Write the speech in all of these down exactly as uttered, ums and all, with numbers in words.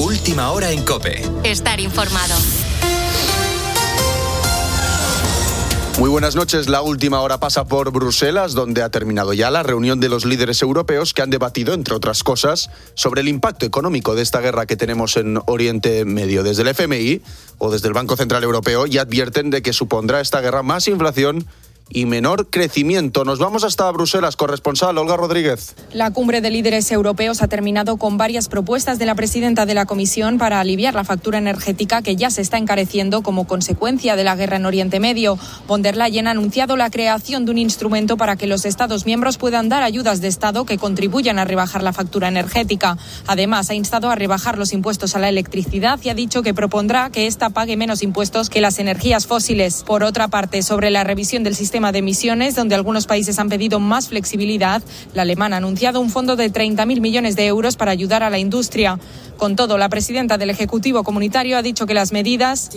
Última hora en COPE. Estar informado. Muy buenas noches. La última hora pasa por Bruselas, donde ha terminado ya la reunión de los líderes europeos que han debatido, entre otras cosas, sobre el impacto económico de esta guerra que tenemos en Oriente Medio. Desde el F M I o desde el Banco Central Europeo ya advierten de que supondrá esta guerra más inflación y menor crecimiento. Nos vamos hasta Bruselas, corresponsal Olga Rodríguez. La cumbre de líderes europeos ha terminado con varias propuestas de la presidenta de la Comisión para aliviar la factura energética que ya se está encareciendo como consecuencia de la guerra en Oriente Medio. Von der Leyen ha anunciado la creación de un instrumento para que los Estados miembros puedan dar ayudas de Estado que contribuyan a rebajar la factura energética. Además, ha instado a rebajar los impuestos a la electricidad y ha dicho que propondrá que ésta pague menos impuestos que las energías fósiles. Por otra parte, sobre la revisión del sistema de emisiones, donde algunos países han pedido más flexibilidad, la alemana ha anunciado un fondo de treinta mil millones de euros para ayudar a la industria. Con todo, la presidenta del Ejecutivo Comunitario ha dicho que las medidas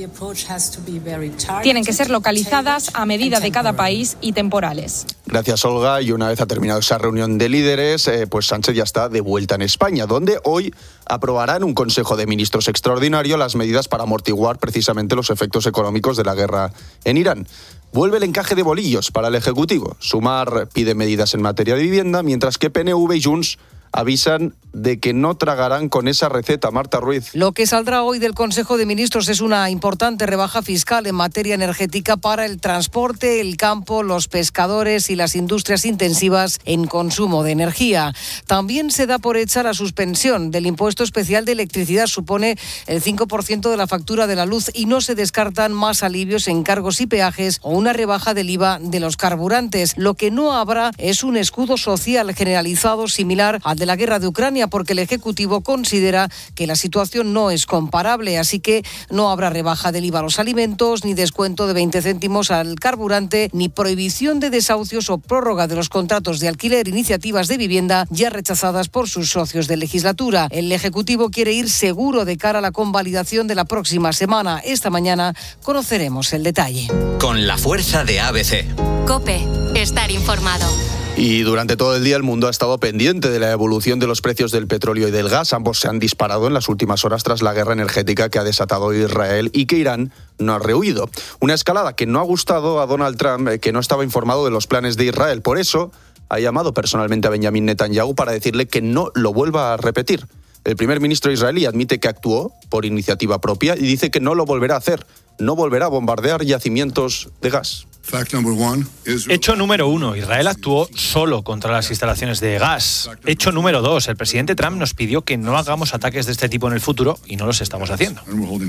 tienen que ser localizadas a medida de cada país y temporales. Gracias, Olga. Y una vez ha terminado esa reunión de líderes, eh, pues Sánchez ya está de vuelta en España, donde hoy aprobará en un Consejo de Ministros extraordinario las medidas para amortiguar precisamente los efectos económicos de la guerra en Irán. Vuelve el encaje de bolillos para el Ejecutivo. Sumar pide medidas en materia de vivienda, mientras que P N V y Junts avisan de que no tragarán con esa receta. Marta Ruiz. Lo que saldrá hoy del Consejo de Ministros es una importante rebaja fiscal en materia energética para el transporte, el campo, los pescadores y las industrias intensivas en consumo de energía. También se da por hecha la suspensión del impuesto especial de electricidad, supone el cinco por ciento de la factura de la luz, y no se descartan más alivios en cargos y peajes o una rebaja del I V A de los carburantes. Lo que no habrá es un escudo social generalizado similar al de la guerra de Ucrania, porque el Ejecutivo considera que la situación no es comparable, así que no habrá rebaja del I V A a los alimentos, ni descuento de veinte céntimos al carburante, ni prohibición de desahucios o prórroga de los contratos de alquiler, iniciativas de vivienda ya rechazadas por sus socios de legislatura. El Ejecutivo quiere ir seguro de cara a la convalidación de la próxima semana. Esta mañana conoceremos el detalle. Con la fuerza de A B C. COPE. Estar informado. Y durante todo el día el mundo ha estado pendiente de la evolución de los precios del petróleo y del gas. Ambos se han disparado en las últimas horas tras la guerra energética que ha desatado Israel y que Irán no ha rehuido. Una escalada que no ha gustado a Donald Trump, que no estaba informado de los planes de Israel. Por eso ha llamado personalmente a Benjamin Netanyahu para decirle que no lo vuelva a repetir. El primer ministro israelí admite que actuó por iniciativa propia y dice que no lo volverá a hacer. No volverá a bombardear yacimientos de gas. Hecho número uno, Israel actuó solo contra las instalaciones de gas. Hecho número dos, el presidente Trump nos pidió que no hagamos ataques de este tipo en el futuro y no los estamos haciendo.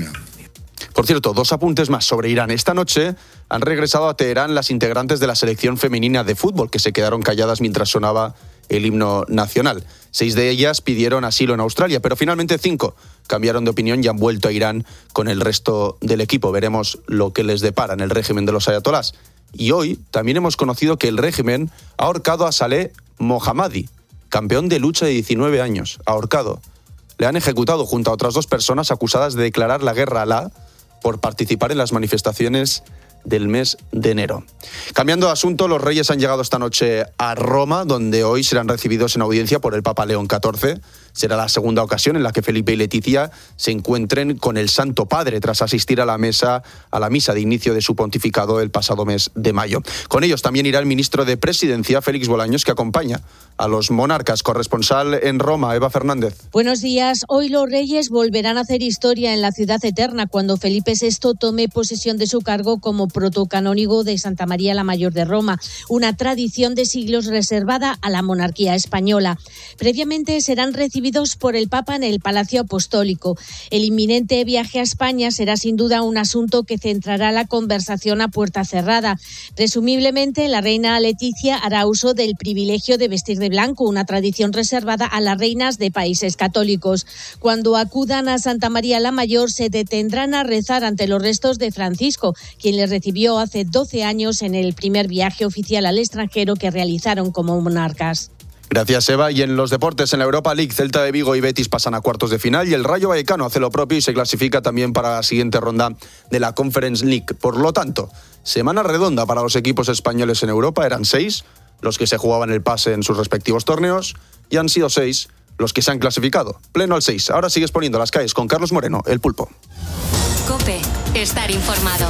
Por cierto, dos apuntes más sobre Irán. Esta noche han regresado a Teherán las integrantes de la selección femenina de fútbol, que se quedaron calladas mientras sonaba el himno nacional. Seis de ellas pidieron asilo en Australia, pero finalmente cinco cambiaron de opinión y han vuelto a Irán con el resto del equipo. Veremos lo que les depara en el régimen de los ayatolás. Y hoy también hemos conocido que el régimen ha ahorcado a Saleh Mohammadi, campeón de lucha de diecinueve años, ahorcado. Le han ejecutado junto a otras dos personas acusadas de declarar la guerra a Alá por participar en las manifestaciones del mes de enero. Cambiando de asunto, los reyes han llegado esta noche a Roma, donde hoy serán recibidos en audiencia por el Papa León catorce. Será la segunda ocasión en la que Felipe y Leticia se encuentren con el Santo Padre tras asistir a la mesa, a la misa de inicio de su pontificado el pasado mes de mayo. Con ellos también irá el ministro de Presidencia, Félix Bolaños, que acompaña a los monarcas. Corresponsal en Roma, Eva Fernández. Buenos días. Hoy los reyes volverán a hacer historia en la ciudad eterna cuando Felipe sexto tome posesión de su cargo como protocanónigo de Santa María la Mayor de Roma, una tradición de siglos reservada a la monarquía española. Previamente serán recibidos por el Papa en el Palacio Apostólico. El inminente viaje a España será sin duda un asunto que centrará la conversación a puerta cerrada. Presumiblemente, la reina Leticia hará uso del privilegio de vestir de blanco, una tradición reservada a las reinas de países católicos. Cuando acudan a Santa María la Mayor, se detendrán a rezar ante los restos de Francisco, quien les recibió hace doce años en el primer viaje oficial al extranjero que realizaron como monarcas. Gracias, Eva. Y en los deportes, en la Europa League, Celta de Vigo y Betis pasan a cuartos de final y el Rayo Vallecano hace lo propio y se clasifica también para la siguiente ronda de la Conference League. Por lo tanto, semana redonda para los equipos españoles en Europa. Eran seis los que se jugaban el pase en sus respectivos torneos y han sido seis los que se han clasificado. Pleno al seis. Ahora sigues poniendo las calles con Carlos Moreno, el Pulpo. COPE, estar informado.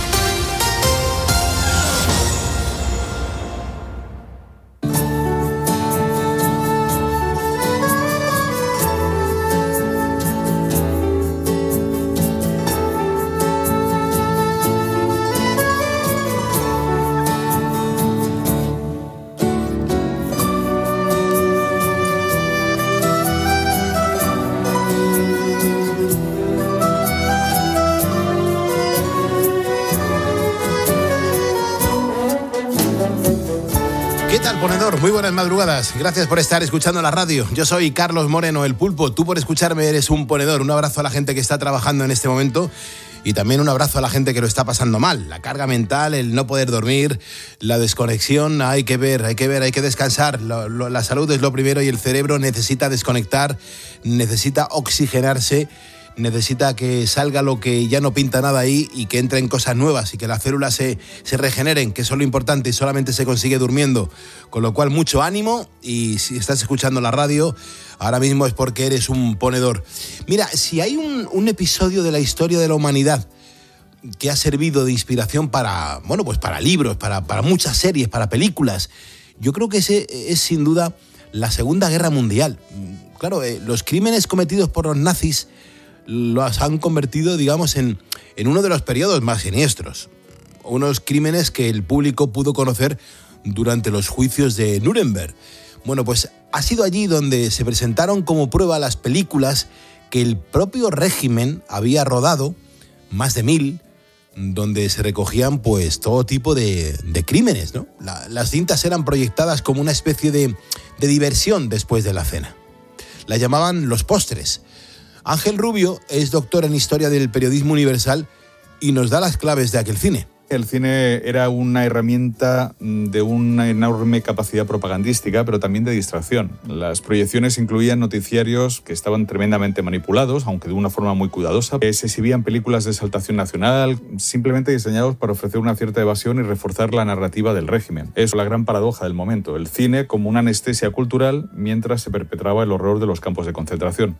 Ponedor, muy buenas madrugadas. Gracias por estar escuchando la radio. Yo soy Carlos Moreno, el Pulpo. Tú por escucharme eres un ponedor. Un abrazo a la gente que está trabajando en este momento y también un abrazo a la gente que lo está pasando mal. La carga mental, el no poder dormir, la desconexión. Hay que ver, hay que ver, hay que descansar. Lo, lo, la salud es lo primero y el cerebro necesita desconectar, necesita oxigenarse, necesita que salga lo que ya no pinta nada ahí y que entren cosas nuevas y que las células se, se regeneren, que eso es lo importante y solamente se consigue durmiendo. Con lo cual, mucho ánimo, y si estás escuchando la radio, ahora mismo es porque eres un ponedor. Mira, si hay un, un episodio de la historia de la humanidad que ha servido de inspiración para, bueno, pues para libros, para, para muchas series, para películas, yo creo que ese es sin duda la Segunda Guerra Mundial. Claro, eh, los crímenes cometidos por los nazis los han convertido, digamos, en, en uno de los periodos más siniestros. Unos crímenes que el público pudo conocer durante los juicios de Nuremberg. Bueno, pues ha sido allí donde se presentaron como prueba las películas que el propio régimen había rodado, más de mil, donde se recogían pues todo tipo de, de crímenes, ¿no? La, las cintas eran proyectadas como una especie de, de diversión después de la cena. La llamaban los postres. Ángel Rubio es doctor en Historia del Periodismo Universal y nos da las claves de aquel cine. El cine era una herramienta de una enorme capacidad propagandística, pero también de distracción. Las proyecciones incluían noticiarios que estaban tremendamente manipulados, aunque de una forma muy cuidadosa. Se exhibían películas de exaltación nacional, simplemente diseñados para ofrecer una cierta evasión y reforzar la narrativa del régimen. Es la gran paradoja del momento. El cine como una anestesia cultural mientras se perpetraba el horror de los campos de concentración.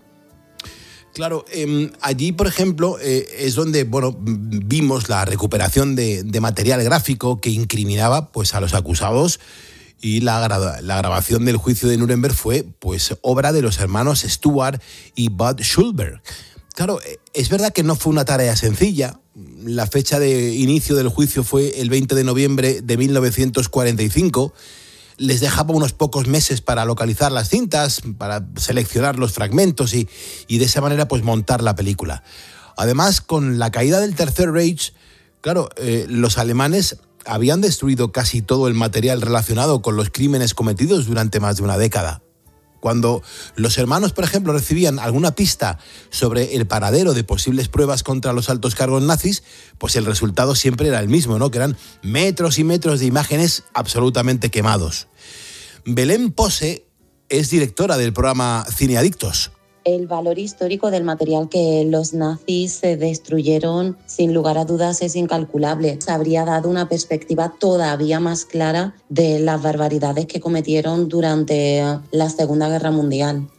Claro, eh, allí, por ejemplo, eh, es donde bueno, vimos la recuperación de, de material gráfico que incriminaba pues, a los acusados, y la, gra- la grabación del juicio de Nuremberg fue pues, obra de los hermanos Stuart y Bud Schulberg. Claro, es verdad que no fue una tarea sencilla. La fecha de inicio del juicio fue el veinte de noviembre de mil novecientos cuarenta y cinco. Les dejaba unos pocos meses para localizar las cintas, para seleccionar los fragmentos y, y de esa manera pues montar la película. Además, con la caída del Tercer Reich, claro, eh, los alemanes habían destruido casi todo el material relacionado con los crímenes cometidos durante más de una década. Cuando los hermanos, por ejemplo, recibían alguna pista sobre el paradero de posibles pruebas contra los altos cargos nazis, pues el resultado siempre era el mismo, ¿no? Que eran metros y metros de imágenes absolutamente quemados. Belén Pose es directora del programa Cineadictos. El valor histórico del material que los nazis destruyeron, sin lugar a dudas, es incalculable. Se habría dado una perspectiva todavía más clara de las barbaridades que cometieron durante la Segunda Guerra Mundial.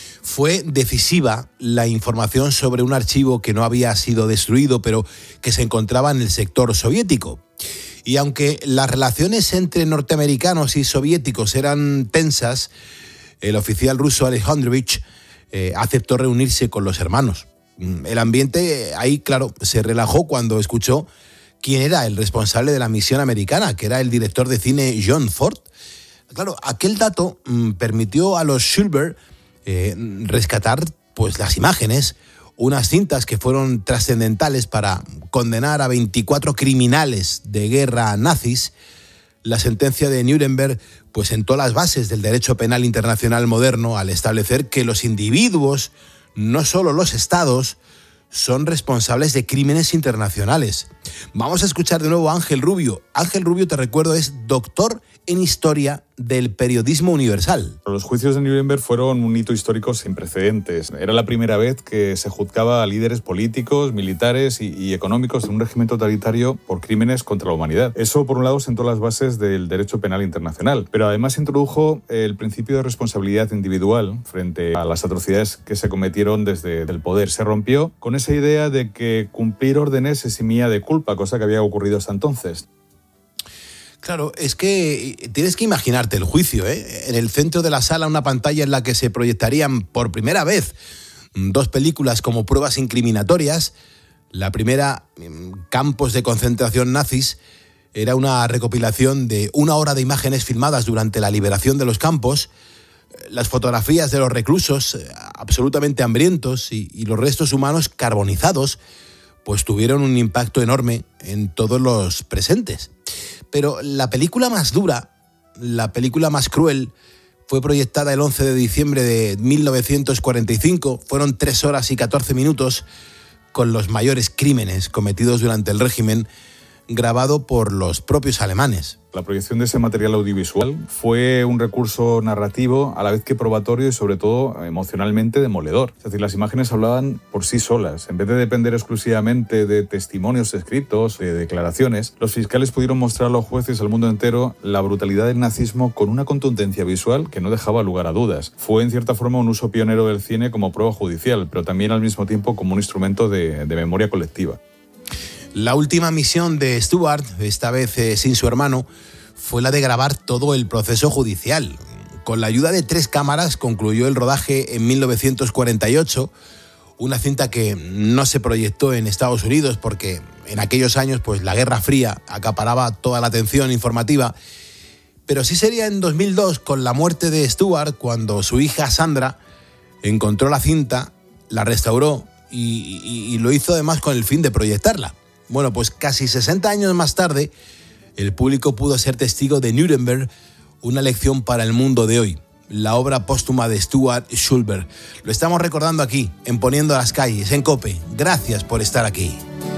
Fue decisiva la información sobre un archivo que no había sido destruido, pero que se encontraba en el sector soviético. Y aunque las relaciones entre norteamericanos y soviéticos eran tensas, el oficial ruso Alejandrovich Eh, aceptó reunirse con los hermanos. El ambiente ahí, claro, se relajó cuando escuchó quién era el responsable de la misión americana, que era el director de cine John Ford. Claro, aquel dato mmm, permitió a los Schulberg eh, rescatar pues, las imágenes, unas cintas que fueron trascendentales para condenar a veinticuatro criminales de guerra nazis. La sentencia de Nuremberg pues sentó las bases del derecho penal internacional moderno al establecer que los individuos, no solo los estados, son responsables de crímenes internacionales. Vamos a escuchar de nuevo a Ángel Rubio. Ángel Rubio, te recuerdo, es doctor en historia del periodismo universal. Los juicios de Nuremberg fueron un hito histórico sin precedentes. Era la primera vez que se juzgaba a líderes políticos, militares y, y económicos de un régimen totalitario por crímenes contra la humanidad. Eso, por un lado, sentó las bases del derecho penal internacional, pero además introdujo el principio de responsabilidad individual frente a las atrocidades que se cometieron desde el poder. Se rompió con esa idea de que cumplir órdenes eximía de culpa, cosa que había ocurrido hasta entonces. Claro, es que tienes que imaginarte el juicio, ¿eh? En el centro de la sala una pantalla en la que se proyectarían por primera vez dos películas como pruebas incriminatorias. La primera, Campos de concentración nazis, era una recopilación de una hora de imágenes filmadas durante la liberación de los campos, las fotografías de los reclusos absolutamente hambrientos y, y los restos humanos carbonizados, pues tuvieron un impacto enorme en todos los presentes. Pero la película más dura, la película más cruel, fue proyectada el once de diciembre de mil novecientos cuarenta y cinco. Fueron tres horas y catorce minutos con los mayores crímenes cometidos durante el régimen, grabado por los propios alemanes. La proyección de ese material audiovisual fue un recurso narrativo a la vez que probatorio y sobre todo emocionalmente demoledor. Es decir, las imágenes hablaban por sí solas. En vez de depender exclusivamente de testimonios escritos, de declaraciones, los fiscales pudieron mostrar a los jueces y al mundo entero la brutalidad del nazismo con una contundencia visual que no dejaba lugar a dudas. Fue en cierta forma un uso pionero del cine como prueba judicial, pero también al mismo tiempo como un instrumento de, de memoria colectiva. La última misión de Stuart, esta vez eh, sin su hermano, fue la de grabar todo el proceso judicial. Con la ayuda de tres cámaras concluyó el rodaje en mil novecientos cuarenta y ocho, una cinta que no se proyectó en Estados Unidos porque en aquellos años pues, la Guerra Fría acaparaba toda la atención informativa, pero sí sería en dos mil dos, con la muerte de Stuart, cuando su hija Sandra encontró la cinta, la restauró y, y, y lo hizo además con el fin de proyectarla. Bueno, pues casi sesenta años más tarde, el público pudo ser testigo de Nuremberg, una lección para el mundo de hoy. La obra póstuma de Stuart Schulberg. Lo estamos recordando aquí, en Poniendo las Calles, en COPE. Gracias por estar aquí.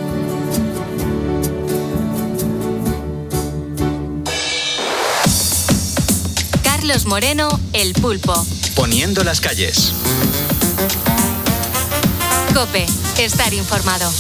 Carlos Moreno, El Pulpo. Poniendo las Calles. COPE, estar informado.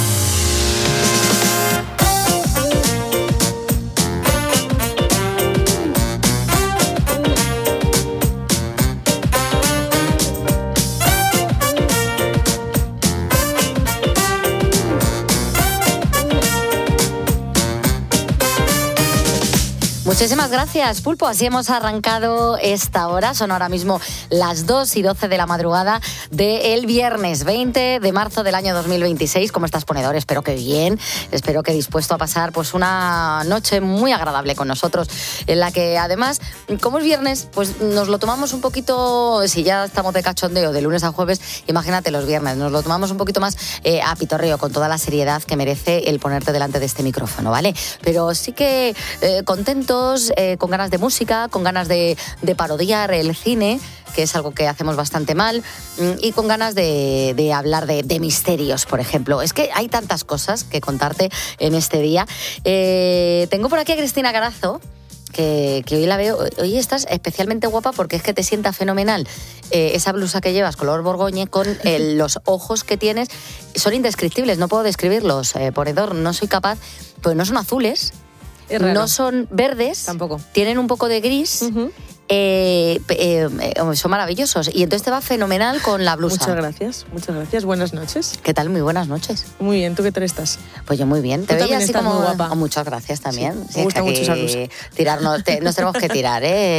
Muchísimas gracias, Pulpo. Así hemos arrancado esta hora. Son ahora mismo las dos y doce de la madrugada del viernes veinte de marzo del año dos mil veintiséis. ¿Cómo estás, ponedor? Espero que bien. Espero que dispuesto a pasar pues una noche muy agradable con nosotros, en la que además, como es viernes, pues nos lo tomamos un poquito, si ya estamos de cachondeo de lunes a jueves, imagínate los viernes, nos lo tomamos un poquito más eh, a pitorreo, con toda la seriedad que merece el ponerte delante de este micrófono, ¿vale? Pero sí que eh, contento, Eh, con ganas de música, con ganas de, de parodiar el cine, que es algo que hacemos bastante mal, y con ganas de, de hablar de, de misterios, por ejemplo. Es que hay tantas cosas que contarte en este día. Eh, tengo por aquí a Cristina Carazo, que, que hoy la veo. Hoy estás especialmente guapa porque es que te sienta fenomenal. Eh, esa blusa que llevas, color borgoñe, con eh, los ojos que tienes, son indescriptibles, no puedo describirlos, eh, ponedor, no soy capaz, pues no son azules, no son verdes, tampoco. Tienen un poco de gris. Uh-huh. Eh, eh, eh, son maravillosos y entonces te va fenomenal con la blusa. Muchas gracias, muchas gracias. Buenas noches. ¿Qué tal? Muy buenas noches. Muy bien, ¿tú qué tal estás? Pues yo muy bien. Te veía así como muy guapa. Oh, muchas gracias también. Sí, sí, me gusta mucho esa blusa. Tirarnos, te, nos tenemos que tirar,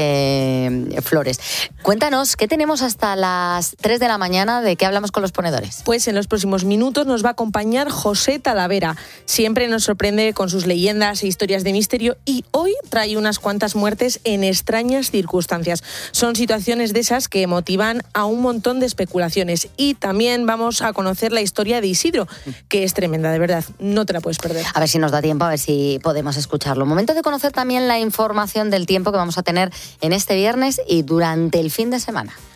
¿eh? Flores. Cuéntanos, ¿qué tenemos hasta las tres de la mañana? ¿De qué hablamos con los ponedores? Pues en los próximos minutos nos va a acompañar José Talavera. Siempre nos sorprende con sus leyendas e historias de misterio y hoy trae unas cuantas muertes en extrañas circunstancias. Son situaciones de esas que motivan a un montón de especulaciones. Y también vamos a conocer la historia de Isidro, que es tremenda, de verdad. No te la puedes perder. A ver si nos da tiempo, a ver si podemos escucharlo. Momento de conocer también la información del tiempo que vamos a tener en este viernes y durante el fin de semana.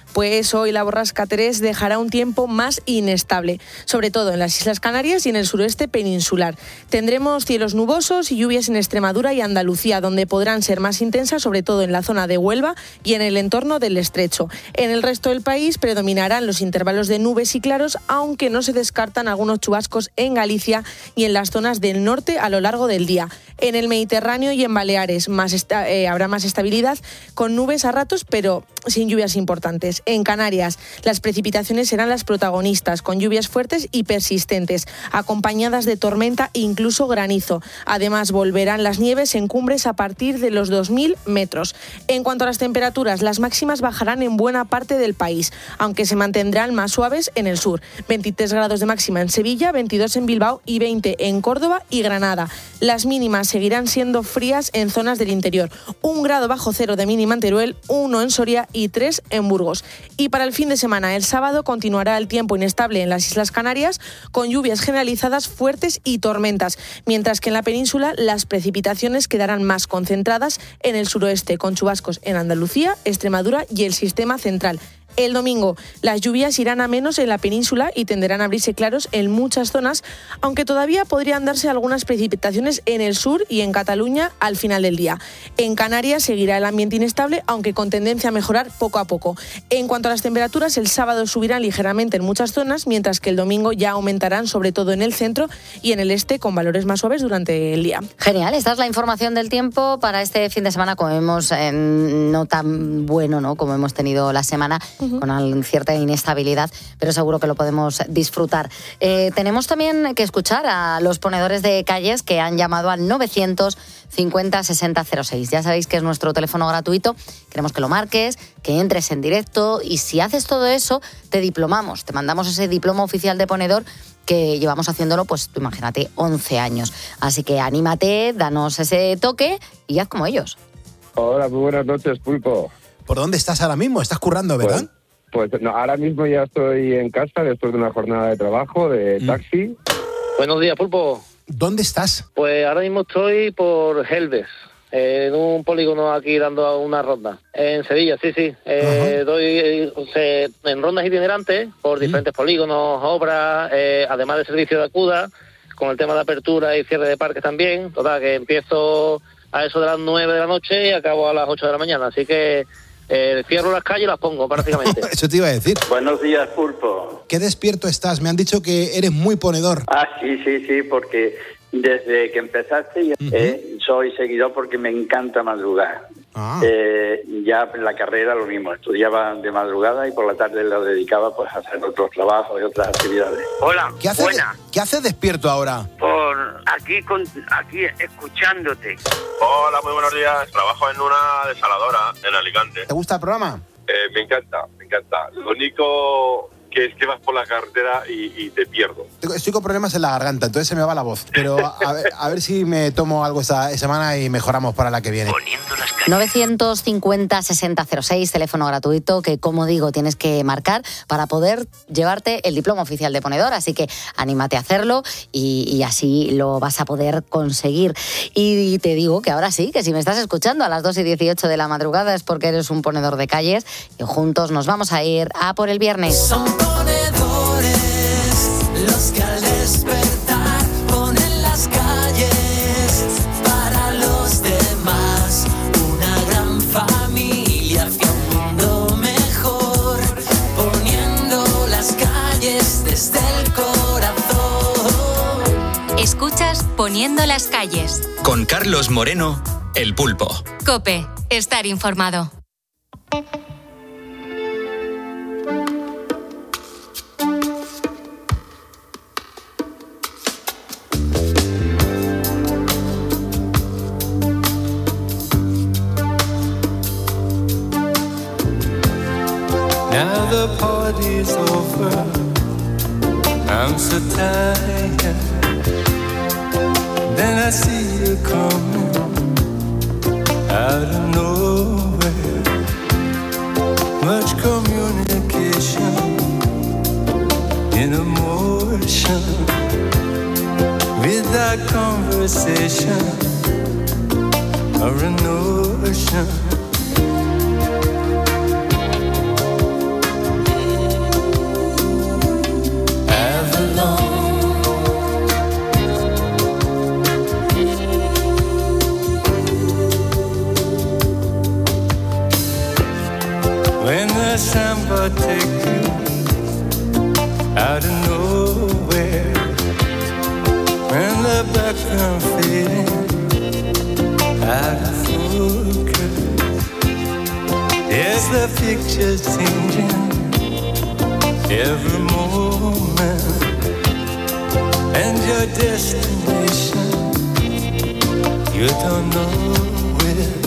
pues hoy la borrasca Terés dejará un tiempo más inestable, sobre todo en las Islas Canarias y en el suroeste peninsular. Tendremos cielos nubosos y lluvias en Extremadura y Andalucía, donde podrán ser más intensas, sobre todo en la zona de Huelva y en el entorno del Estrecho. En el resto del país predominarán los intervalos de nubes y claros, aunque no se descartan algunos chubascos en Galicia y en las zonas del norte a lo largo del día. En el Mediterráneo y en Baleares más esta, eh, habrá más estabilidad, con nubes a ratos, pero sin lluvias importantes. En Canarias, las precipitaciones serán las protagonistas, con lluvias fuertes y persistentes, acompañadas de tormenta e incluso granizo. Además, volverán las nieves en cumbres a partir de los dos mil metros. En cuanto a las temperaturas, las máximas bajarán en buena parte del país, aunque se mantendrán más suaves en el sur. veintitrés grados de máxima en Sevilla, veintidós en Bilbao y veinte en Córdoba y Granada. Las mínimas seguirán siendo frías en zonas del interior. Un grado bajo cero de mínima en Teruel, uno en Soria y tres en Burgos. Y para el fin de semana, el sábado, continuará el tiempo inestable en las Islas Canarias, con lluvias generalizadas fuertes y tormentas, mientras que en la península las precipitaciones quedarán más concentradas en el suroeste, con chubascos en Andalucía, Extremadura y el sistema central. El domingo, las lluvias irán a menos en la península y tenderán a abrirse claros en muchas zonas, aunque todavía podrían darse algunas precipitaciones en el sur y en Cataluña al final del día. En Canarias seguirá el ambiente inestable, aunque con tendencia a mejorar poco a poco. En cuanto a las temperaturas, el sábado subirán ligeramente en muchas zonas, mientras que el domingo ya aumentarán, sobre todo en el centro y en el este, con valores más suaves durante el día. Genial, esta es la información del tiempo para este fin de semana, como vemos, eh, no tan bueno, ¿no?, como hemos tenido la semana, uh-huh. con cierta inestabilidad, pero seguro que lo podemos disfrutar. Eh, tenemos también que escuchar a los ponedores de calles que han llamado al novecientos cincuenta sesenta cero seis. Ya sabéis que es nuestro teléfono gratuito. Queremos que lo marques, que entres en directo, y si haces todo eso, te diplomamos, te mandamos ese diploma oficial de ponedor que llevamos haciéndolo, pues tú imagínate, once años. Así que anímate, danos ese toque y haz como ellos. Hola, muy buenas noches, Pulpo. ¿Por dónde estás ahora mismo? ¿Estás currando, verdad? Pues, pues no, ahora mismo ya estoy en casa después de una jornada de trabajo, de taxi. Mm. Buenos días, Pulpo. ¿Dónde estás? Pues ahora mismo estoy por Helves, en un polígono aquí dando una ronda. En Sevilla, sí, sí. Eh, doy eh, en rondas itinerantes por diferentes mm. polígonos, obras, eh, además de servicio de acuda, con el tema de apertura y cierre de parques también. Total, que empiezo a eso de las nueve de la noche y acabo a las ocho de la mañana. Así que eh, cierro las calles y las pongo prácticamente. Eso te iba a decir. Buenos días, Pulpo. ¿Qué despierto estás? Me han dicho que eres muy ponedor. Ah, sí, sí, sí, porque desde que empezaste ya, uh-huh. eh, soy seguidor porque me encanta madrugar. Ah. Eh, ya en la carrera lo mismo, estudiaba de madrugada y por la tarde lo dedicaba pues a hacer otros trabajos y otras actividades. Hola, ¿Qué hace buena. De, ¿Qué haces despierto ahora? Por aquí, con, aquí escuchándote. Hola, muy buenos días. Trabajo en una desaladora en Alicante. ¿Te gusta el programa? Eh, me encanta, me encanta. Lo único que es que vas por la carretera y, y te pierdo. Estoy con problemas en la garganta, entonces se me va la voz. Pero a ver, a ver si me tomo algo esta semana y mejoramos para la que viene. novecientos cincuenta sesenta cero seis, teléfono gratuito que, como digo, tienes que marcar para poder llevarte el diploma oficial de ponedor. Así que anímate a hacerlo y, y así lo vas a poder conseguir. Y te digo que ahora sí, que si me estás escuchando a las dos y dieciocho de la madrugada es porque eres un ponedor de calles y juntos nos vamos a ir a por el viernes. Ponedores, los que al despertar ponen las calles para los demás, una gran familia hacia un mundo mejor, poniendo las calles desde el corazón. Escuchas Poniendo las calles con Carlos Moreno, El Pulpo. COPE, estar informado. Now the party's over, I'm so tired. Then I see you coming out of nowhere. Much communication in emotion, without conversation or a notion. fading out of focus. Yes, the picture's changing every moment, and your destination, you don't know where.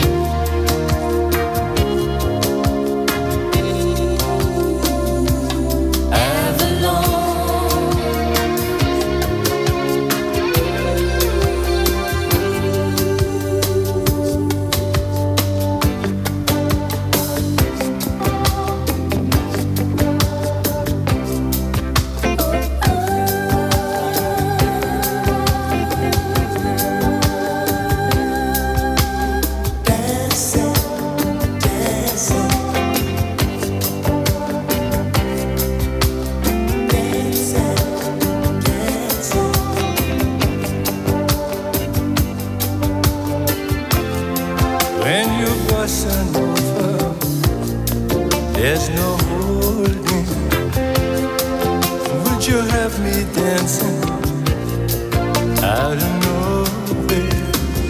There's no holding. Would you have me dancing out of nowhere?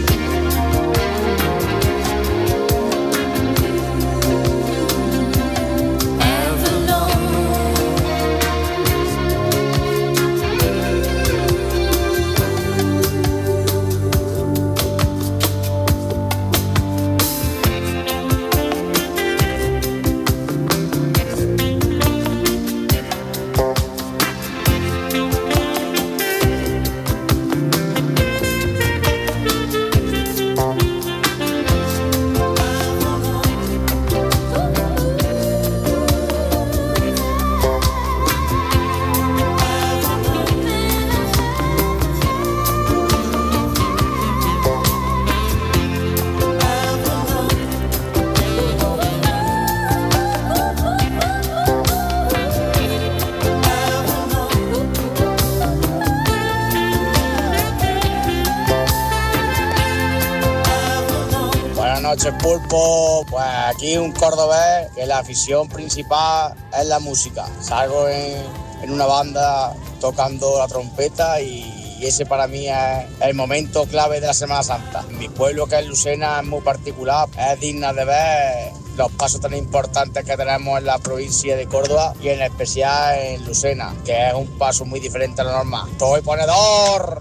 Pulpo, pues aquí un cordobés que la afición principal es la música. Salgo en, en una banda tocando la trompeta y, y ese para mí es el momento clave de la Semana Santa. Mi pueblo, que es Lucena, es muy particular, es digna de ver los pasos tan importantes que tenemos en la provincia de Córdoba y en especial en Lucena, que es un paso muy diferente a lo normal. ¡Soy ponedor!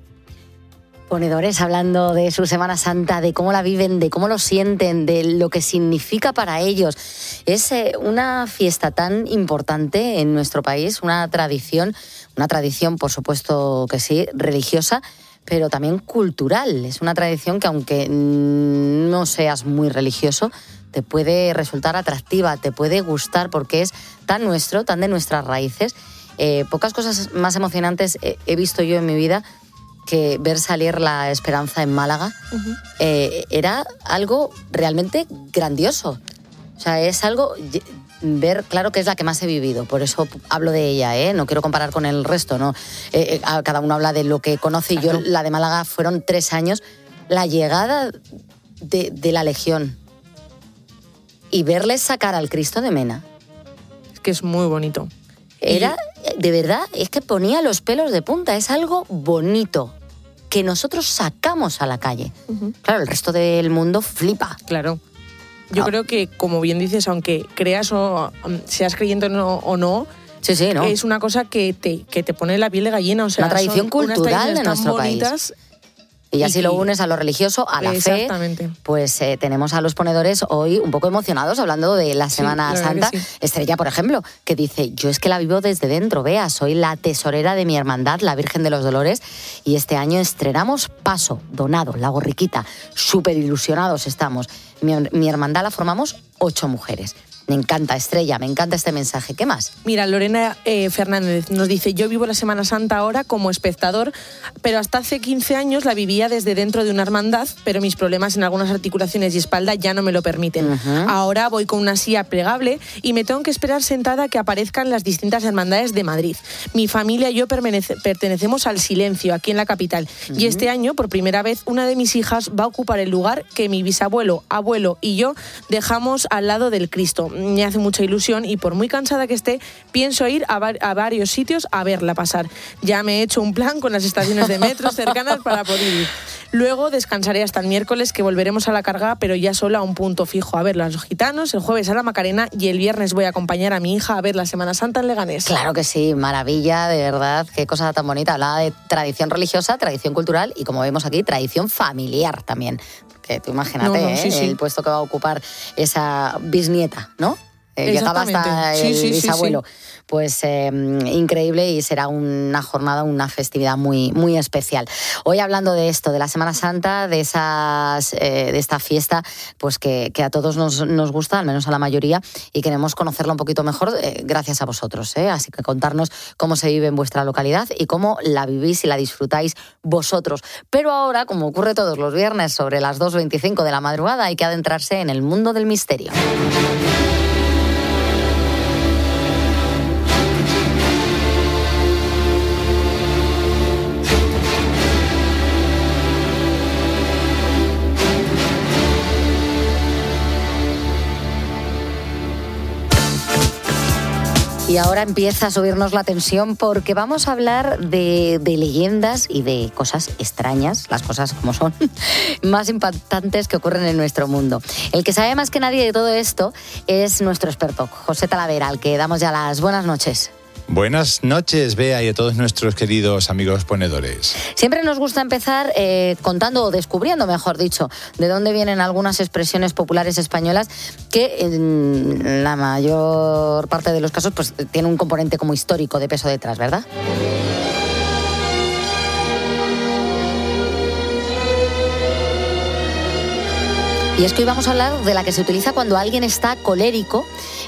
Ponedores hablando de su Semana Santa, de cómo la viven, de cómo lo sienten, de lo que significa para ellos. Es eh, una fiesta tan importante en nuestro país, una tradición, una tradición, por supuesto que sí, religiosa, pero también cultural. Es una tradición que, aunque no seas muy religioso, te puede resultar atractiva, te puede gustar, porque es tan nuestro, tan de nuestras raíces. Eh, pocas cosas más emocionantes he, he visto yo en mi vida que ver salir la Esperanza en Málaga. Uh-huh. eh, era algo realmente grandioso. O sea, es algo... ver, claro que es la que más he vivido, por eso hablo de ella, ¿eh? No quiero comparar con el resto, ¿no? Eh, eh, cada uno habla de lo que conoce, y yo, la de Málaga, fueron tres años. La llegada de, de la Legión y verles sacar al Cristo de Mena. Es que es muy bonito. Era, de verdad, es que ponía los pelos de punta. Es algo bonito que nosotros sacamos a la calle. Uh-huh. Claro, el resto del mundo flipa. Claro. Yo ah. creo que, como bien dices, aunque creas o seas creyente no, o no, sí, sí, ¿no? es una cosa que te, que te pone la piel de gallina. O sea, una tradición cultural de nuestro país. Y ya si lo unes a lo religioso, a la fe, pues eh, tenemos a los ponedores hoy un poco emocionados hablando de la Semana sí, Santa. Sí. Estrella, por ejemplo, que dice, yo es que la vivo desde dentro, vea, soy la tesorera de mi hermandad, la Virgen de los Dolores, y este año estrenamos Paso, Donado, La Borriquita. Súper ilusionados estamos. Mi, mi hermandad la formamos ocho mujeres. Me encanta, Estrella, me encanta este mensaje. ¿Qué más? Mira, Lorena eh, Fernández nos dice, yo vivo la Semana Santa ahora como espectador, pero hasta hace quince años la vivía desde dentro de una hermandad, pero mis problemas en algunas articulaciones y espalda ya no me lo permiten. Uh-huh. Ahora voy con una silla plegable y me tengo que esperar sentada a que aparezcan las distintas hermandades de Madrid. Mi familia y yo pertenecemos al Silencio, aquí en la capital, uh-huh. y este año, por primera vez, una de mis hijas va a ocupar el lugar que mi bisabuelo, abuelo y yo dejamos al lado del Cristo. me hace mucha ilusión y por muy cansada que esté, pienso ir a, var- a varios sitios a verla pasar. Ya me he hecho un plan con las estaciones de metro cercanas para poder ir. Luego descansaré hasta el miércoles, que volveremos a la carga, pero ya solo a un punto fijo, a ver a los gitanos, el jueves a la Macarena y el viernes voy a acompañar a mi hija a ver la Semana Santa en Leganés. Claro que sí, maravilla, de verdad, qué cosa tan bonita. Hablaba de tradición religiosa, tradición cultural y, como vemos aquí, tradición familiar también. Porque tú imagínate, No, no, sí, ¿eh? sí. el puesto que va a ocupar esa bisnieta, ¿no? Eh, llegaba hasta Sí, el sí, sí, bisabuelo. sí. Pues eh, increíble, y será una jornada, una festividad muy, muy especial. Hoy, hablando de esto, de la Semana Santa, de esas, eh, de esta fiesta, pues que, que a todos nos, nos gusta, al menos a la mayoría, y queremos conocerla un poquito mejor eh, gracias a vosotros. ¿eh? Así que contarnos cómo se vive en vuestra localidad y cómo la vivís y la disfrutáis vosotros. Pero ahora, como ocurre todos los viernes sobre las dos veinticinco de la madrugada, hay que adentrarse en el mundo del misterio. Y ahora empieza a subirnos la tensión porque vamos a hablar de, de leyendas y de cosas extrañas, las cosas como son, más impactantes que ocurren en nuestro mundo. El que sabe más que nadie de todo esto es nuestro experto, José Talavera, al que damos ya las buenas noches. Buenas noches, Bea, y a todos nuestros queridos amigos ponedores. Siempre nos gusta empezar eh, contando o descubriendo, mejor dicho, de dónde vienen algunas expresiones populares españolas que en la mayor parte de los casos pues tienen un componente como histórico de peso detrás, ¿verdad? Y es que hoy vamos a hablar de la que se utiliza cuando alguien está colérico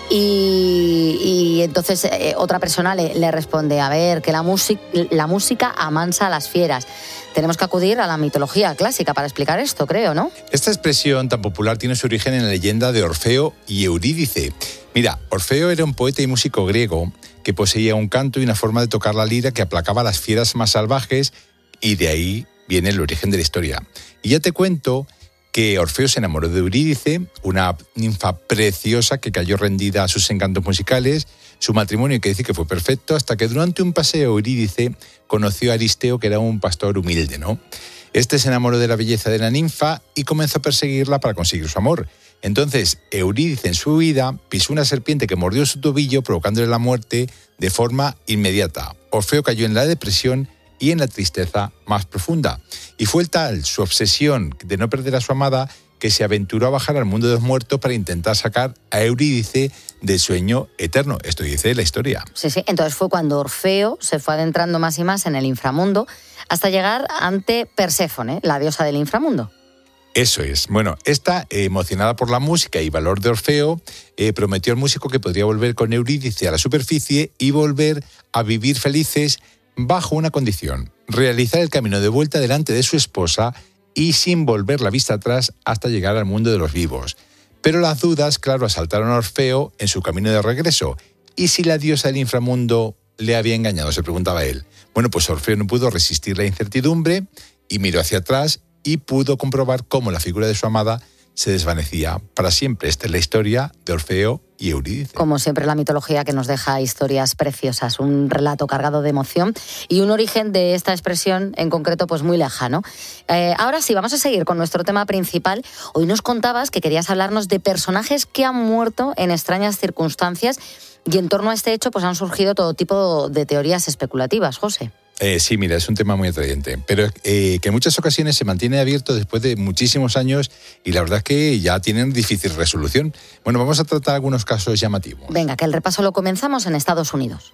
y, y entonces eh, otra persona le, le responde, a ver, que la, music, la música amansa a las fieras. Tenemos que acudir a la mitología clásica para explicar esto, creo, ¿no? Esta expresión tan popular tiene su origen en la leyenda de Orfeo y Eurídice. Mira, Orfeo era un poeta y músico griego que poseía un canto y una forma de tocar la lira que aplacaba a las fieras más salvajes, y de ahí viene el origen de la historia. Y ya te cuento que Orfeo se enamoró de Eurídice, una ninfa preciosa que cayó rendida a sus encantos musicales. Su matrimonio, que dice que fue perfecto, hasta que durante un paseo Eurídice conoció a Aristeo, que era un pastor humilde, ¿no? Este se enamoró de la belleza de la ninfa y comenzó a perseguirla para conseguir su amor. Entonces, Eurídice, en su huida, pisó una serpiente que mordió su tobillo, provocándole la muerte de forma inmediata. Orfeo cayó en la depresión y en la tristeza más profunda. Y fue tal su obsesión de no perder a su amada que se aventuró a bajar al mundo de los muertos para intentar sacar a Eurídice del sueño eterno. Esto dice la historia. Sí, sí. Entonces fue cuando Orfeo se fue adentrando más y más en el inframundo hasta llegar ante Perséfone, la diosa del inframundo. Eso es. Bueno, esta, eh, emocionada por la música y valor de Orfeo, eh, prometió al músico que podría volver con Eurídice a la superficie y volver a vivir felices bajo una condición: realizar el camino de vuelta delante de su esposa y sin volver la vista atrás hasta llegar al mundo de los vivos. Pero las dudas, claro, asaltaron a Orfeo en su camino de regreso. ¿Y si la diosa del inframundo le había engañado?, se preguntaba él. Bueno, pues Orfeo no pudo resistir la incertidumbre y miró hacia atrás y pudo comprobar cómo la figura de su amada se desvanecía para siempre. Esta es la historia de Orfeo y Eurídice. Como siempre, la mitología que nos deja historias preciosas, un relato cargado de emoción y un origen de esta expresión en concreto pues muy lejano. Eh, ahora sí, vamos a seguir con nuestro tema principal. Hoy nos contabas que querías hablarnos de personajes que han muerto en extrañas circunstancias, y en torno a este hecho pues han surgido todo tipo de teorías especulativas, José. Eh, sí, mira, es un tema muy atrayente, pero eh, que en muchas ocasiones se mantiene abierto después de muchísimos años y la verdad es que ya tienen difícil resolución. Bueno, vamos a tratar algunos casos llamativos. Venga, que el repaso lo comenzamos en Estados Unidos.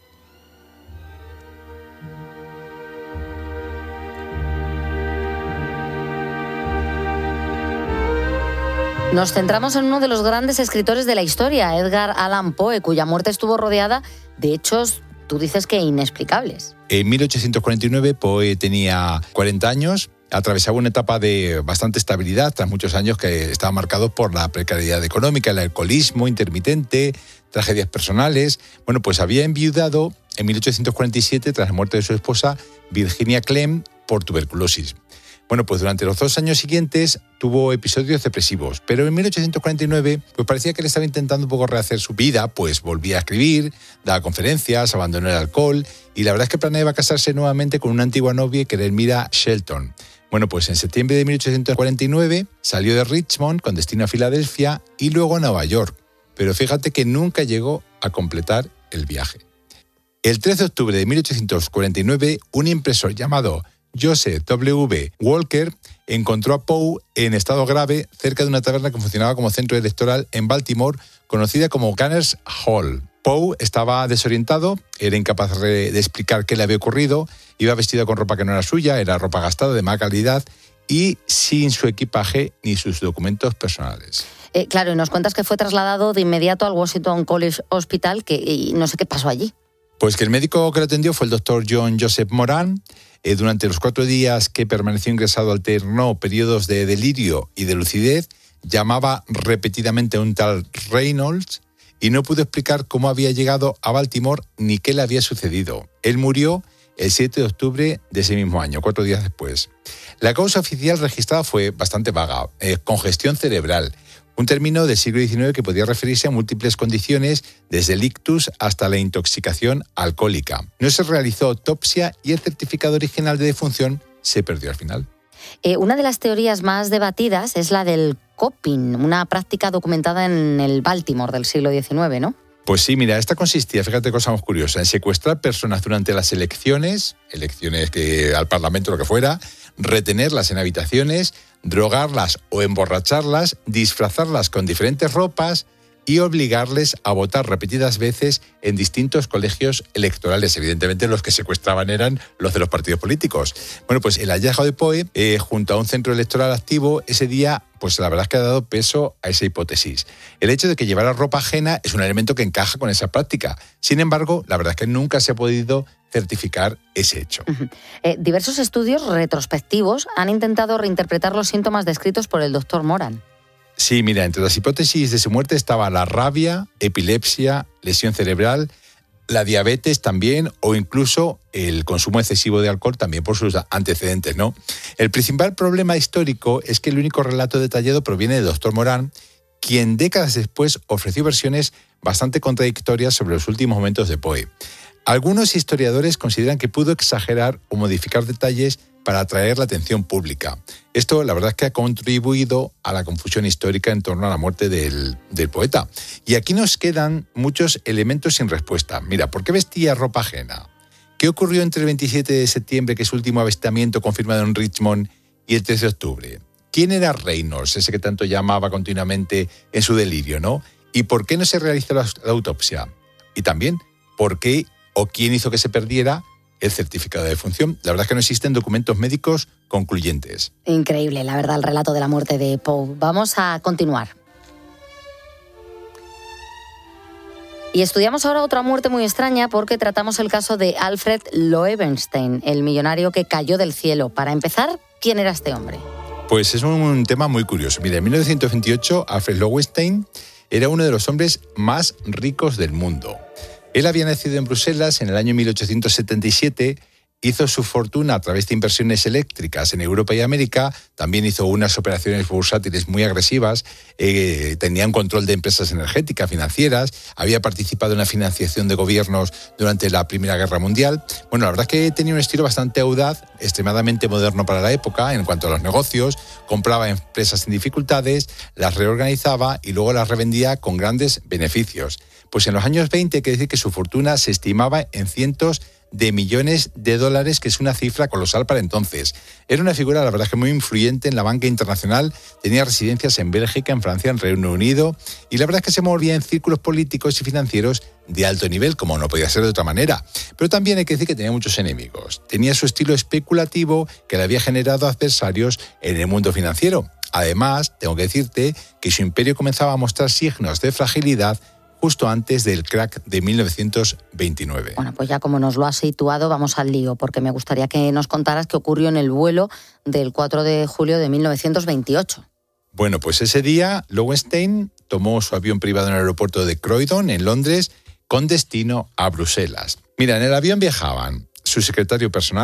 Nos centramos en uno de los grandes escritores de la historia, Edgar Allan Poe, cuya muerte estuvo rodeada de hechos, tú dices que inexplicables. En mil ochocientos cuarenta y nueve, Poe tenía cuarenta años, atravesaba una etapa de bastante estabilidad tras muchos años que estaba marcado por la precariedad económica, el alcoholismo intermitente, tragedias personales. Bueno, pues había enviudado en mil ochocientos cuarenta y siete tras la muerte de su esposa, Virginia Clemm, por tuberculosis. Bueno, pues durante los dos años siguientes tuvo episodios depresivos, pero en mil ochocientos cuarenta y nueve pues parecía que él estaba intentando un poco rehacer su vida, pues volvía a escribir, daba conferencias, abandonó el alcohol y la verdad es que planeaba casarse nuevamente con una antigua novia que era Elmira Shelton. Bueno, pues en septiembre de mil ochocientos cuarenta y nueve salió de Richmond con destino a Filadelfia y luego a Nueva York, pero fíjate que nunca llegó a completar el viaje. El trece de octubre de mil ochocientos cuarenta y nueve, un impresor llamado Joseph W. Walker encontró a Poe en estado grave cerca de una taberna que funcionaba como centro electoral en Baltimore, conocida como Gunners Hall. Poe estaba desorientado, era incapaz de explicar qué le había ocurrido, iba vestido con ropa que no era suya, era ropa gastada de mala calidad y sin su equipaje ni sus documentos personales. Eh, claro, y nos cuentas que fue trasladado de inmediato al Washington College Hospital, que y no sé qué pasó allí. Pues que el médico que lo atendió fue el doctor John Joseph Moran. Eh, durante los cuatro días que permaneció ingresado alternó periodos de delirio y de lucidez, llamaba repetidamente a un tal Reynolds y no pudo explicar cómo había llegado a Baltimore ni qué le había sucedido. Él murió el siete de octubre de ese mismo año, cuatro días después. La causa oficial registrada fue bastante vaga, eh, congestión cerebral, un término del siglo diecinueve que podía referirse a múltiples condiciones, desde el ictus hasta la intoxicación alcohólica. No se realizó autopsia y el certificado original de defunción se perdió al final. Eh, una de las teorías más debatidas es la del coping, una práctica documentada en el Baltimore del siglo diecinueve, ¿no? Pues sí, mira, esta consistía, fíjate cosa más curiosa, en secuestrar personas durante las elecciones, elecciones que al Parlamento, lo que fuera, retenerlas en habitaciones, drogarlas o emborracharlas, disfrazarlas con diferentes ropas y obligarles a votar repetidas veces en distintos colegios electorales. Evidentemente los que secuestraban eran los de los partidos políticos. Bueno, pues el hallazgo de Poe, eh, junto a un centro electoral activo, ese día, pues la verdad es que ha dado peso a esa hipótesis. El hecho de que llevara ropa ajena es un elemento que encaja con esa práctica. Sin embargo, la verdad es que nunca se ha podido certificar ese hecho. Uh-huh. Eh, diversos estudios retrospectivos han intentado reinterpretar los síntomas descritos por el doctor Moran. Sí, mira, entre las hipótesis de su muerte estaba la rabia, epilepsia, lesión cerebral, la diabetes también, o incluso el consumo excesivo de alcohol también por sus antecedentes, ¿no? El principal problema histórico es que el único relato detallado proviene del doctor Moran, quien décadas después ofreció versiones bastante contradictorias sobre los últimos momentos de Poe. Algunos historiadores consideran que pudo exagerar o modificar detalles para atraer la atención pública. Esto, la verdad, es que ha contribuido a la confusión histórica en torno a la muerte del, del poeta. Y aquí nos quedan muchos elementos sin respuesta. Mira, ¿por qué vestía ropa ajena? ¿Qué ocurrió entre el veintisiete de septiembre, que es su último avistamiento confirmado en Richmond, y el trece de octubre? ¿Quién era Reynolds, ese que tanto llamaba continuamente en su delirio, no? ¿Y por qué no se realizó la, la autopsia? Y también, ¿por qué o quién hizo que se perdiera el certificado de defunción? La verdad es que no existen documentos médicos concluyentes. Increíble, la verdad, el relato de la muerte de Poe. Vamos a continuar. Y estudiamos ahora otra muerte muy extraña porque tratamos el caso de Alfred Loewenstein, el millonario que cayó del cielo. Para empezar, ¿quién era este hombre? Pues es un tema muy curioso. Mira, en mil novecientos veintiocho, Alfred Loewenstein era uno de los hombres más ricos del mundo. Él había nacido en Bruselas en el año mil ochocientos setenta y siete, hizo su fortuna a través de inversiones eléctricas en Europa y América, también hizo unas operaciones bursátiles muy agresivas, eh, tenía un control de empresas energéticas, financieras, había participado en la financiación de gobiernos durante la Primera Guerra Mundial. Bueno, la verdad es que tenía un estilo bastante audaz, extremadamente moderno para la época en cuanto a los negocios, compraba empresas en dificultades, las reorganizaba y luego las revendía con grandes beneficios. Pues en los años veinte hay que decir que su fortuna se estimaba en cientos de millones de dólares, que es una cifra colosal para entonces. Era una figura, la verdad, que muy influyente en la banca internacional, tenía residencias en Bélgica, en Francia, en Reino Unido, y la verdad es que se movía en círculos políticos y financieros de alto nivel, como no podía ser de otra manera. Pero también hay que decir que tenía muchos enemigos. Tenía su estilo especulativo que le había generado adversarios en el mundo financiero. Además, tengo que decirte que su imperio comenzaba a mostrar signos de fragilidad justo antes del crack de mil novecientos veintinueve. Bueno, pues ya como nos lo has situado, vamos al lío, porque me gustaría que nos contaras qué ocurrió en el vuelo del cuatro de julio de mil novecientos veintiocho. Bueno, pues ese día Loewenstein tomó su avión privado en el aeropuerto de Croydon, en Londres, con destino a Bruselas. Mira, en el avión viajaban su secretario personal,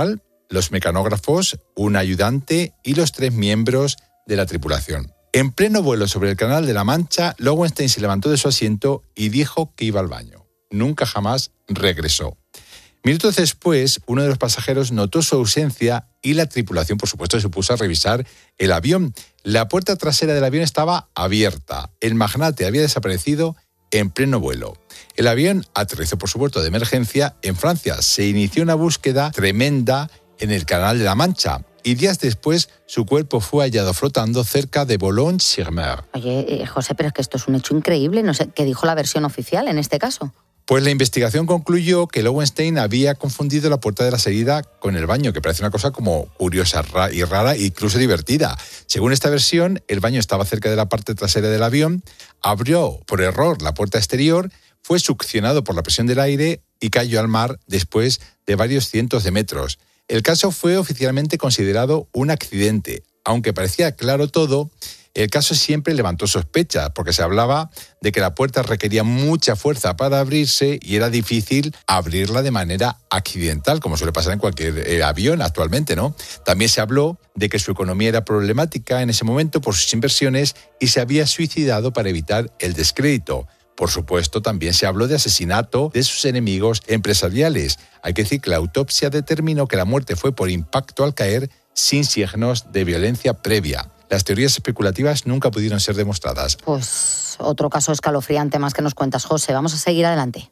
los mecanógrafos, un ayudante y los tres miembros de la tripulación. En pleno vuelo sobre el Canal de la Mancha, Lowenstein se levantó de su asiento y dijo que iba al baño. Nunca jamás regresó. Minutos después, uno de los pasajeros notó su ausencia y la tripulación, por supuesto, se puso a revisar el avión. La puerta trasera del avión estaba abierta. El magnate había desaparecido en pleno vuelo. El avión aterrizó, por supuesto, de emergencia en Francia. Se inició una búsqueda tremenda en el Canal de la Mancha y días después su cuerpo fue hallado flotando cerca de Boulogne-sur-Mer. Oye, eh, José, pero es que esto es un hecho increíble. No sé, ¿qué dijo la versión oficial en este caso? Pues la investigación concluyó que Lowenstein había confundido la puerta de la salida con el baño, que parece una cosa como curiosa y rara e incluso divertida. Según esta versión, el baño estaba cerca de la parte trasera del avión, abrió por error la puerta exterior, fue succionado por la presión del aire y cayó al mar después de varios cientos de metros. El caso fue oficialmente considerado un accidente. Aunque parecía claro todo, el caso siempre levantó sospechas, porque se hablaba de que la puerta requería mucha fuerza para abrirse y era difícil abrirla de manera accidental, como suele pasar en cualquier eh, avión actualmente, ¿no? También se habló de que su economía era problemática en ese momento por sus inversiones y se había suicidado para evitar el descrédito. Por supuesto, también se habló de asesinato de sus enemigos empresariales. Hay que decir que la autopsia determinó que la muerte fue por impacto al caer sin signos de violencia previa. Las teorías especulativas nunca pudieron ser demostradas. Pues otro caso escalofriante más que nos cuentas, José. Vamos a seguir adelante.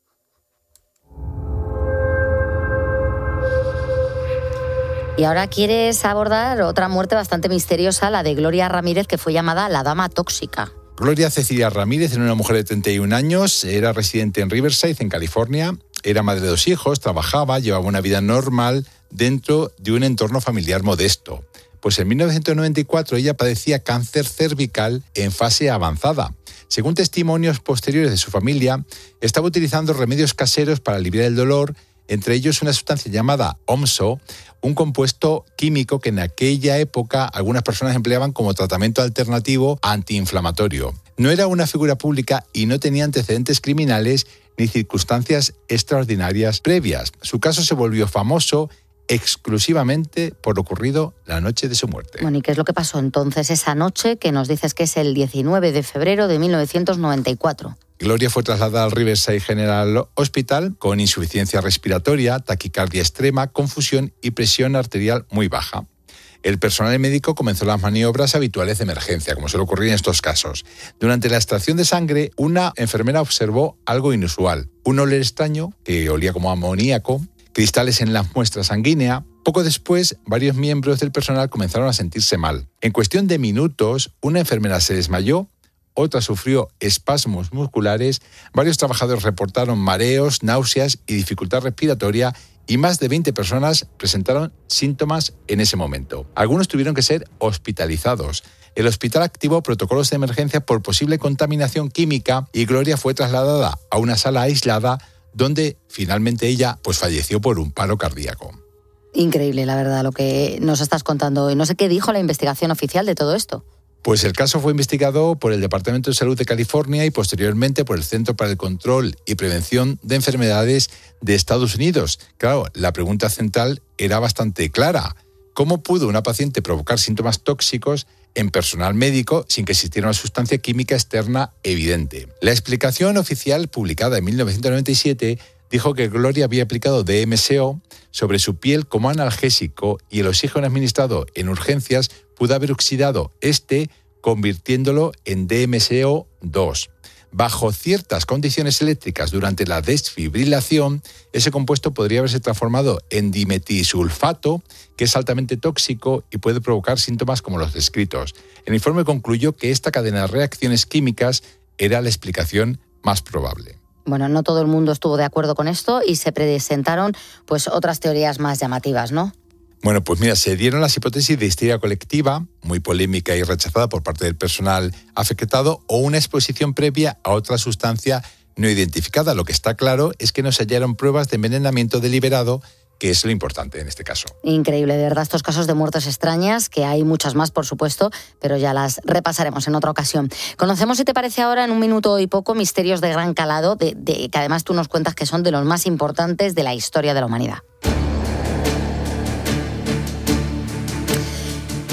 Y ahora quieres abordar otra muerte bastante misteriosa, la de Gloria Ramírez, que fue llamada la dama tóxica. Gloria Cecilia Ramírez era una mujer de treinta y un años, era residente en Riverside, en California, era madre de dos hijos, trabajaba, llevaba una vida normal dentro de un entorno familiar modesto. Pues en mil novecientos noventa y cuatro ella padecía cáncer cervical en fase avanzada. Según testimonios posteriores de su familia, estaba utilizando remedios caseros para aliviar el dolor, entre ellos una sustancia llamada OMSO, un compuesto químico que en aquella época algunas personas empleaban como tratamiento alternativo antiinflamatorio. No era una figura pública y no tenía antecedentes criminales ni circunstancias extraordinarias previas. Su caso se volvió famoso exclusivamente por lo ocurrido la noche de su muerte. Bueno, ¿y qué es lo que pasó entonces esa noche que nos dices que es el diecinueve de febrero de mil novecientos noventa y cuatro? Gloria fue trasladada al Riverside General Hospital con insuficiencia respiratoria, taquicardia extrema, confusión y presión arterial muy baja. El personal médico comenzó las maniobras habituales de emergencia, como suele ocurrir en estos casos. Durante la extracción de sangre, una enfermera observó algo inusual. Un olor extraño, que olía como amoníaco, cristales en la muestra sanguínea. Poco después, varios miembros del personal comenzaron a sentirse mal. En cuestión de minutos, una enfermera se desmayó, otra sufrió espasmos musculares, varios trabajadores reportaron mareos, náuseas y dificultad respiratoria y más de veinte personas presentaron síntomas en ese momento. Algunos tuvieron que ser hospitalizados. El hospital activó protocolos de emergencia por posible contaminación química y Gloria fue trasladada a una sala aislada donde finalmente ella pues falleció por un paro cardíaco. Increíble, la verdad, lo que nos estás contando hoy. No sé qué dijo la investigación oficial de todo esto. Pues el caso fue investigado por el Departamento de Salud de California y posteriormente por el Centro para el Control y Prevención de Enfermedades de Estados Unidos. Claro, la pregunta central era bastante clara. ¿Cómo pudo una paciente provocar síntomas tóxicos en personal médico sin que existiera una sustancia química externa evidente? La explicación oficial publicada en mil novecientos noventa y siete dijo que Gloria había aplicado D M C O sobre su piel como analgésico y el oxígeno administrado en urgencias pudo haber oxidado este, convirtiéndolo en D M C O dos. Bajo ciertas condiciones eléctricas durante la desfibrilación, ese compuesto podría haberse transformado en dimetisulfato, que es altamente tóxico y puede provocar síntomas como los descritos. El informe concluyó que esta cadena de reacciones químicas era la explicación más probable. Bueno, no todo el mundo estuvo de acuerdo con esto y se presentaron pues otras teorías más llamativas, ¿no? Bueno, pues mira, se dieron las hipótesis de histeria colectiva, muy polémica y rechazada por parte del personal afectado, o una exposición previa a otra sustancia no identificada. Lo que está claro es que no se hallaron pruebas de envenenamiento deliberado, que es lo importante en este caso. Increíble, de verdad, estos casos de muertes extrañas, que hay muchas más, por supuesto, pero ya las repasaremos en otra ocasión. Conocemos, si te parece ahora, en un minuto y poco, misterios de gran calado, de, de, que además tú nos cuentas que son de los más importantes de la historia de la humanidad.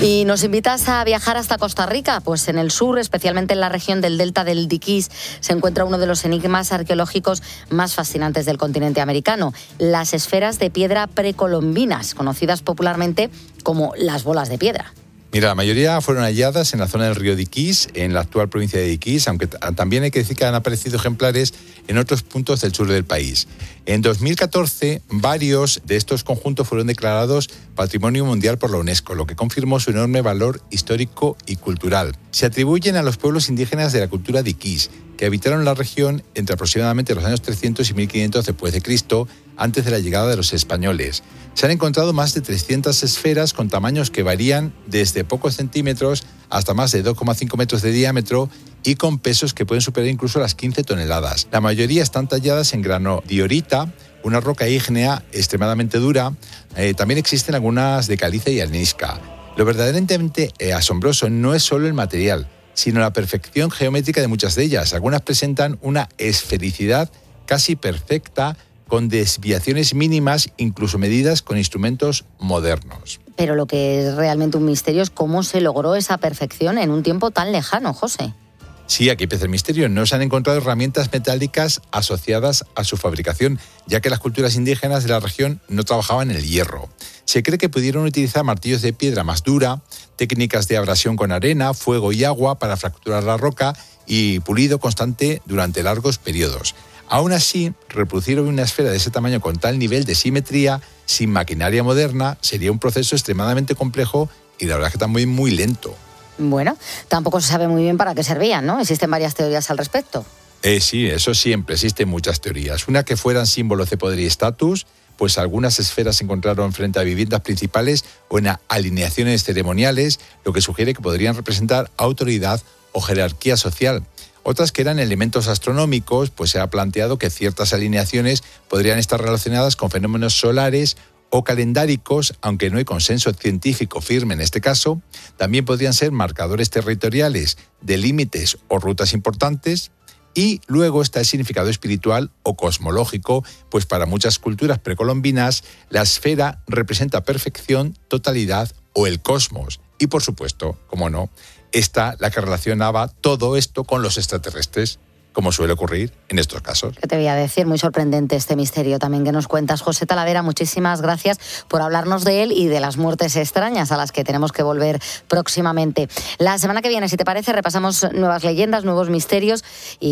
Y nos invitas a viajar hasta Costa Rica, pues en el sur, especialmente en la región del delta del Diquís, se encuentra uno de los enigmas arqueológicos más fascinantes del continente americano, las esferas de piedra precolombinas, conocidas popularmente como las bolas de piedra. Mira, la mayoría fueron halladas en la zona del río Diquís, en la actual provincia de Diquís, aunque t- también hay que decir que han aparecido ejemplares en otros puntos del sur del país. En dos mil catorce, varios de estos conjuntos fueron declarados Patrimonio Mundial por la UNESCO, lo que confirmó su enorme valor histórico y cultural. Se atribuyen a los pueblos indígenas de la cultura Diquís, que habitaron la región entre aproximadamente los años trescientos y mil quinientos después de Cristo, antes de la llegada de los españoles. Se han encontrado más de trescientas esferas con tamaños que varían desde pocos centímetros hasta más de dos coma cinco metros de diámetro y con pesos que pueden superar incluso las quince toneladas. La mayoría están talladas en granodiorita, una roca ígnea extremadamente dura. Eh, también existen algunas de caliza y arenisca. Lo verdaderamente eh, asombroso no es solo el material, sino la perfección geométrica de muchas de ellas. Algunas presentan una esfericidad casi perfecta, con desviaciones mínimas, incluso medidas con instrumentos modernos. Pero lo que es realmente un misterio es cómo se logró esa perfección en un tiempo tan lejano, José. Sí, aquí empieza el misterio. No se han encontrado herramientas metálicas asociadas a su fabricación, ya que las culturas indígenas de la región no trabajaban el hierro. Se cree que pudieron utilizar martillos de piedra más dura, técnicas de abrasión con arena, fuego y agua para fracturar la roca y pulido constante durante largos periodos. Aún así, reproducir una esfera de ese tamaño con tal nivel de simetría, sin maquinaria moderna, sería un proceso extremadamente complejo y la verdad que también muy lento. Bueno, tampoco se sabe muy bien para qué servían, ¿no? Existen varias teorías al respecto. Eh, sí, eso siempre, existen muchas teorías. Una que fueran símbolos de poder y estatus, pues algunas esferas se encontraron frente a viviendas principales o en alineaciones ceremoniales, lo que sugiere que podrían representar autoridad o jerarquía social. Otras que eran elementos astronómicos, pues se ha planteado que ciertas alineaciones podrían estar relacionadas con fenómenos solares o calendáricos, aunque no hay consenso científico firme en este caso. También podrían ser marcadores territoriales de límites o rutas importantes. Y luego está el significado espiritual o cosmológico, pues para muchas culturas precolombinas la esfera representa perfección, totalidad o el cosmos. Y por supuesto, como no, está la que relacionaba todo esto con los extraterrestres, como suele ocurrir en estos casos. ¿Qué te voy a decir? Muy sorprendente este misterio también que nos cuentas. José Talavera, muchísimas gracias por hablarnos de él y de las muertes extrañas a las que tenemos que volver próximamente. La semana que viene, si te parece, repasamos nuevas leyendas, nuevos misterios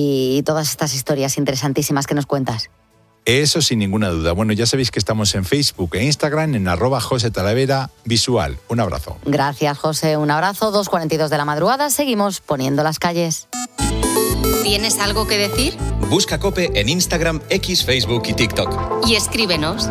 y todas estas historias interesantísimas que nos cuentas. Eso sin ninguna duda. Bueno, ya sabéis que estamos en Facebook e Instagram en arroba José Talavera Visual. Un abrazo. Gracias, José. Un abrazo. dos cuarenta y dos de la madrugada. Seguimos poniendo las calles. ¿Tienes algo que decir? Busca COPE en Instagram, X, Facebook y TikTok. Y escríbenos.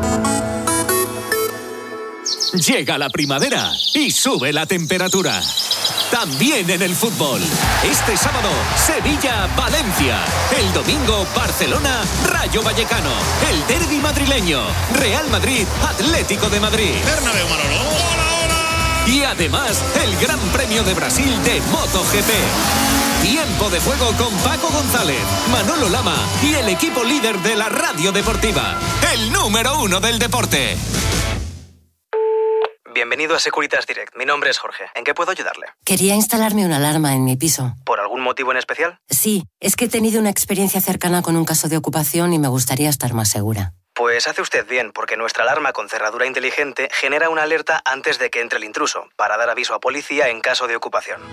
Llega la primavera y sube la temperatura. También en el fútbol. Este sábado, Sevilla-Valencia. El domingo, Barcelona-Rayo Vallecano. El derbi madrileño. Real Madrid-Atlético de Madrid. Bernabéu, Manolo. ¡Hola, hola! Y además, el Gran Premio de Brasil de MotoGP. Tiempo de juego con Paco González, Manolo Lama y el equipo líder de la radio deportiva. El número uno del deporte. Bienvenido a Securitas Direct. Mi nombre es Jorge. ¿En qué puedo ayudarle? Quería instalarme una alarma en mi piso. ¿Por algún motivo en especial? Sí, es que he tenido una experiencia cercana con un caso de ocupación y me gustaría estar más segura. Pues hace usted bien, porque nuestra alarma con cerradura inteligente genera una alerta antes de que entre el intruso, para dar aviso a policía en caso de ocupación.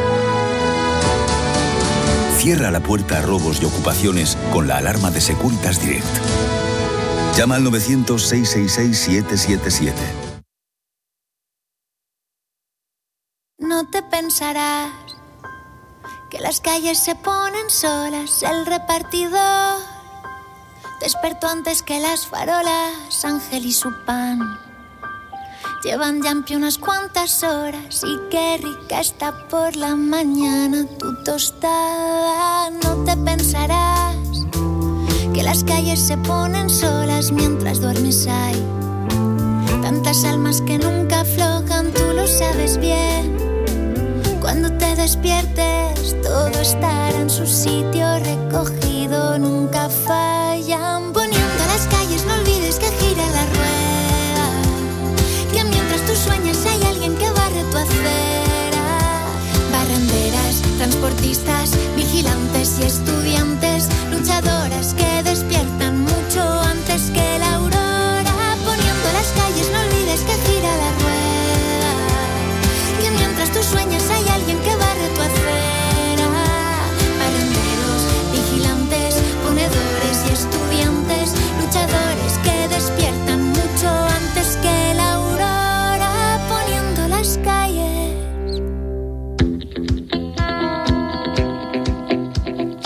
Cierra la puerta a robos y ocupaciones con la alarma de Securitas Direct. Llama al novecientos, seiscientos sesenta y seis, siete siete siete. No te pensarás que las calles se ponen solas, el repartidor despertó antes que las farolas, Ángel y su pan llevan ya en pie unas cuantas horas y qué rica está por la mañana tu tostada. No te pensarás que las calles se ponen solas mientras duermes hay tantas almas que nunca aflojan, tú lo sabes bien. Cuando te despiertes, todo estará en su sitio recogido, nunca fallan. Poniendo las calles, no olvides que gira la rueda, que mientras tú sueñas hay alguien que barre tu acera.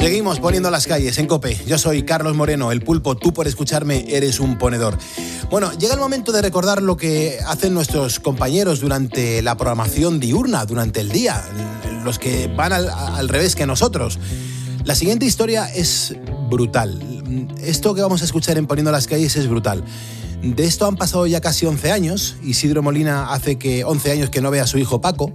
Seguimos poniendo las calles en COPE. Yo soy Carlos Moreno, el Pulpo. Tú, por escucharme, eres un ponedor. Bueno, llega el momento de recordar lo que hacen nuestros compañeros durante la programación diurna, durante el día, los que van al, al revés que nosotros. La siguiente historia es brutal. Esto que vamos a escuchar en Poniendo las calles es brutal. De esto han pasado ya casi once años. Isidro Molina hace que once años que no ve a su hijo Paco.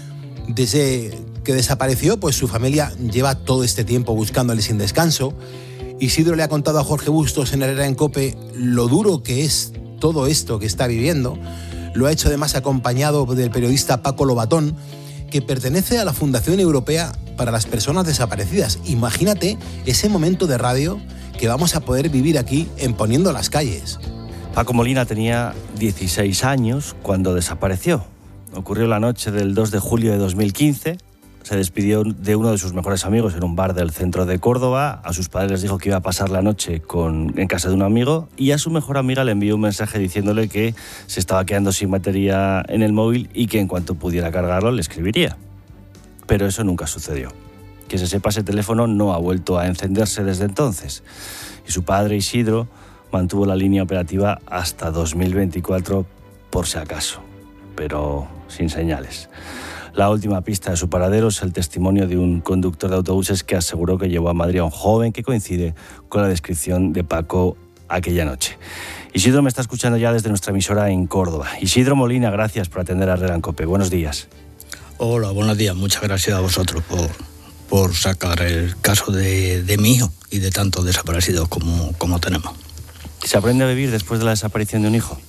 Desde que desapareció, pues su familia lleva todo este tiempo buscándole sin descanso. Isidro le ha contado a Jorge Bustos en Herrera en COPE lo duro que es todo esto que está viviendo. Lo ha hecho además acompañado del periodista Paco Lobatón, que pertenece a la Fundación Europea para las Personas Desaparecidas. Imagínate ese momento de radio que vamos a poder vivir aquí en Poniendo las calles. Paco Molina tenía dieciséis años cuando desapareció. Ocurrió la noche del dos de julio de dos mil quince. Se despidió de uno de sus mejores amigos en un bar del centro de Córdoba. A sus padres les dijo que iba a pasar la noche con, en casa de un amigo, y a su mejor amiga le envió un mensaje diciéndole que se estaba quedando sin batería en el móvil y que en cuanto pudiera cargarlo le escribiría. Pero eso nunca sucedió. Que se sepa, ese teléfono no ha vuelto a encenderse desde entonces. Y su padre, Isidro, mantuvo la línea operativa hasta dos mil veinticuatro por si acaso, pero sin señales. La última pista de su paradero es el testimonio de un conductor de autobuses que aseguró que llevó a Madrid a un joven que coincide con la descripción de Paco aquella noche. Isidro me está escuchando ya desde nuestra emisora en Córdoba. Isidro Molina, gracias por atender a Herrera en COPE. Buenos días. Hola, buenos días. Muchas gracias a vosotros por, por sacar el caso de, de mi hijo y de tantos desaparecidos como, como tenemos. ¿Se aprende a vivir después de la desaparición de un hijo?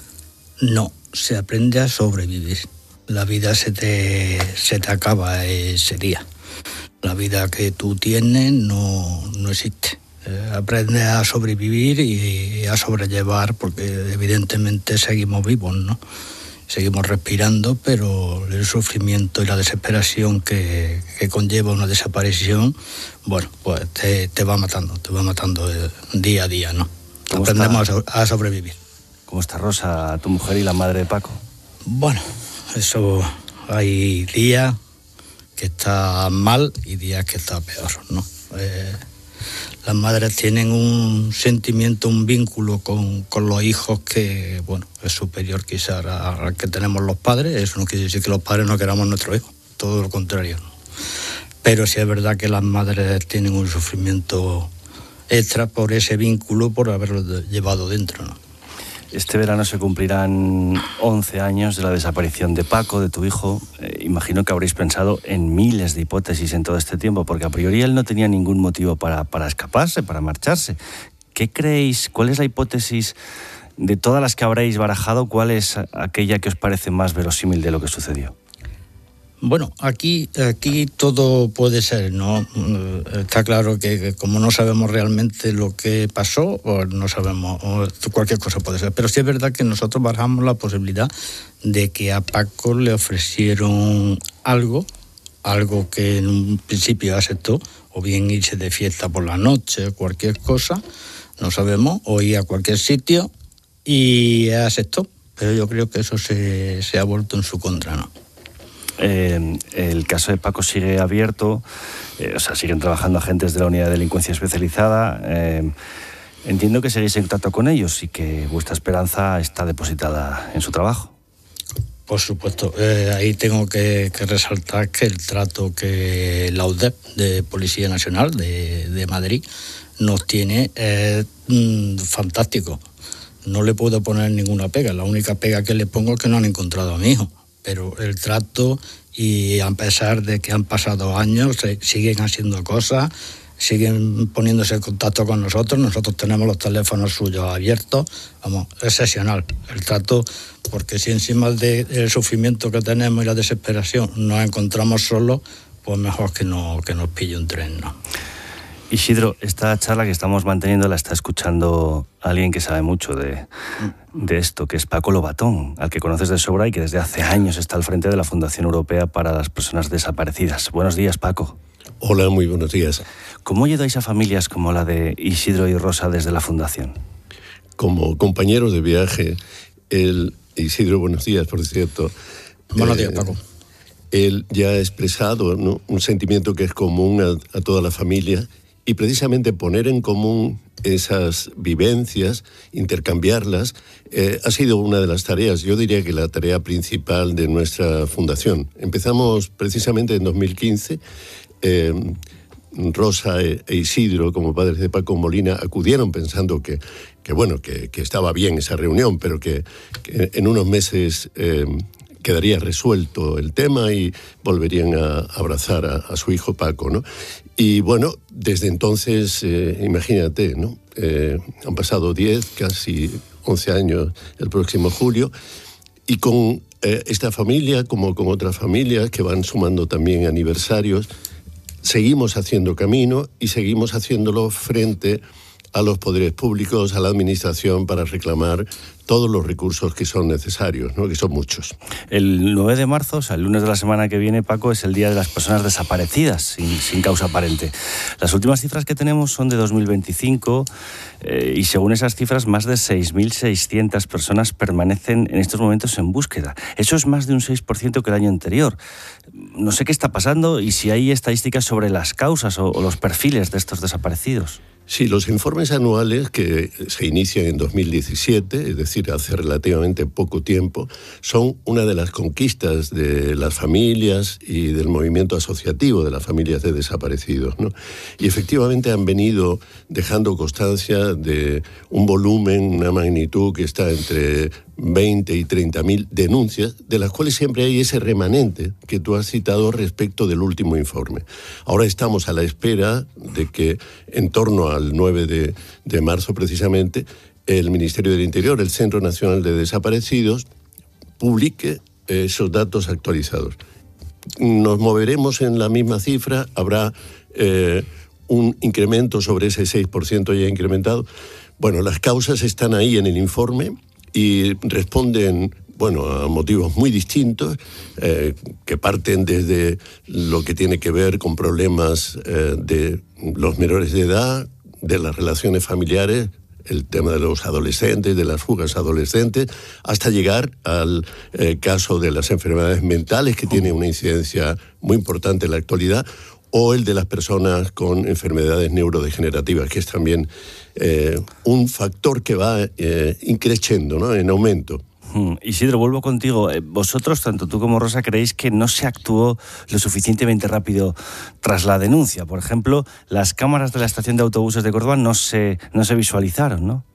No, se aprende a sobrevivir. La vida se te, se te acaba ese día. La vida que tú tienes no, no existe. Eh, aprendes a sobrevivir y a sobrellevar, porque evidentemente seguimos vivos, ¿no? Seguimos respirando, pero el sufrimiento y la desesperación que, que conlleva una desaparición, bueno, pues te, te va matando, te va matando día a día, ¿no? Aprendemos está, a sobrevivir. ¿Cómo está Rosa, tu mujer y la madre de Paco? Bueno, eso, hay días que está mal y días que está peor, ¿no? Eh, las madres tienen un sentimiento, un vínculo con, con los hijos que, bueno, es superior quizás al que tenemos los padres. Eso no quiere decir que los padres no queramos a nuestros hijos, todo lo contrario, ¿no? Pero sí es verdad que las madres tienen un sufrimiento extra por ese vínculo, por haberlo llevado dentro, ¿no? Este verano se cumplirán once años de la desaparición de Paco, de tu hijo. Eh, imagino que habréis pensado en miles de hipótesis en todo este tiempo, porque a priori él no tenía ningún motivo para, para escaparse, para marcharse. ¿Qué creéis? ¿Cuál es la hipótesis de todas las que habréis barajado? ¿Cuál es aquella que os parece más verosímil de lo que sucedió? Bueno, aquí, aquí todo puede ser, ¿no? Está claro que, que como no sabemos realmente lo que pasó, o no sabemos, o cualquier cosa puede ser. Pero sí es verdad que nosotros barajamos la posibilidad de que a Paco le ofrecieron algo, algo que en un principio aceptó, o bien irse de fiesta por la noche, cualquier cosa, no sabemos, o ir a cualquier sitio, y aceptó. Pero yo creo que eso se, se ha vuelto en su contra, ¿no? Eh, el caso de Paco sigue abierto, eh, o sea, siguen trabajando agentes de la Unidad de Delincuencia Especializada. Eh, entiendo que seguís en contacto con ellos y que vuestra esperanza está depositada en su trabajo. Por supuesto, eh, ahí tengo que, que resaltar que el trato que la U D E P de Policía Nacional de, de Madrid nos tiene es mm, fantástico. No le puedo poner ninguna pega, la única pega que le pongo es que no han encontrado a mi hijo. Pero el trato, y a pesar de que han pasado años, siguen haciendo cosas, siguen poniéndose en contacto con nosotros. Nosotros tenemos los teléfonos suyos abiertos. Vamos, es excepcional el trato, porque si encima del sufrimiento que tenemos y la desesperación nos encontramos solos, pues mejor que, no, que nos pille un tren, ¿no? Isidro, esta charla que estamos manteniendo la está escuchando alguien que sabe mucho de, de esto, que es Paco Lobatón, al que conoces de sobra y que desde hace años está al frente de la Fundación Europea para las Personas Desaparecidas. Buenos días, Paco. Hola, muy buenos días. ¿Cómo ayudáis a familias como la de Isidro y Rosa desde la Fundación? Como compañeros de viaje, el Isidro, buenos días, por cierto. Buenos días, Paco. él ya ha expresado, ¿no?, un sentimiento que es común a, a toda la familia, y precisamente poner en común esas vivencias, intercambiarlas, eh, ha sido una de las tareas, yo diría que la tarea principal de nuestra fundación. Empezamos precisamente en dos mil quince, eh, Rosa e Isidro, como padres de Paco Molina, acudieron pensando que, que bueno, que, que estaba bien esa reunión, pero que, que en unos meses eh, quedaría resuelto el tema y volverían a abrazar a, a su hijo Paco, ¿no? Y bueno, desde entonces, eh, imagínate, ¿no? Eh, han pasado diez, casi once años el próximo julio, y con eh, esta familia, como con otras familias que van sumando también aniversarios, seguimos haciendo camino y seguimos haciéndolo frente a los poderes públicos, a la administración, para reclamar todos los recursos que son necesarios, ¿no?, que son muchos. El nueve de marzo, o sea, el lunes de la semana que viene, Paco, es el Día de las Personas Desaparecidas, sin, sin causa aparente. Las últimas cifras que tenemos son de dos mil veinticinco eh, y según esas cifras, más de seis mil seiscientas personas permanecen en estos momentos en búsqueda. Eso es más de un seis por ciento que el año anterior. No sé qué está pasando y si hay estadísticas sobre las causas o, o los perfiles de estos desaparecidos. Sí, los informes anuales que se inician en dos mil diecisiete, es decir, hace relativamente poco tiempo, son una de las conquistas de las familias y del movimiento asociativo de las familias de desaparecidos, ¿no? Y efectivamente han venido dejando constancia de un volumen, una magnitud que está entre veinte y treinta mil denuncias, de las cuales siempre hay ese remanente que tú has citado respecto del último informe. Ahora estamos a la espera de que en torno al nueve de marzo precisamente el Ministerio del Interior, el Centro Nacional de Desaparecidos, publique esos datos actualizados. Nos moveremos en la misma cifra, habrá eh, un incremento sobre ese seis por ciento ya incrementado. Bueno, las causas están ahí en el informe y responden, bueno, a motivos muy distintos, eh, que parten desde lo que tiene que ver con problemas eh, de los menores de edad, de las relaciones familiares, el tema de los adolescentes, de las fugas adolescentes, hasta llegar al eh, caso de las enfermedades mentales, que tiene una incidencia muy importante en la actualidad, o el de las personas con enfermedades neurodegenerativas, que es también eh, un factor que va eh, increciendo, ¿no?, en aumento. Isidro, vuelvo contigo. Vosotros, tanto tú como Rosa, creéis que no se actuó lo suficientemente rápido tras la denuncia. Por ejemplo, las cámaras de la estación de autobuses de Córdoba no se, no se visualizaron, ¿no?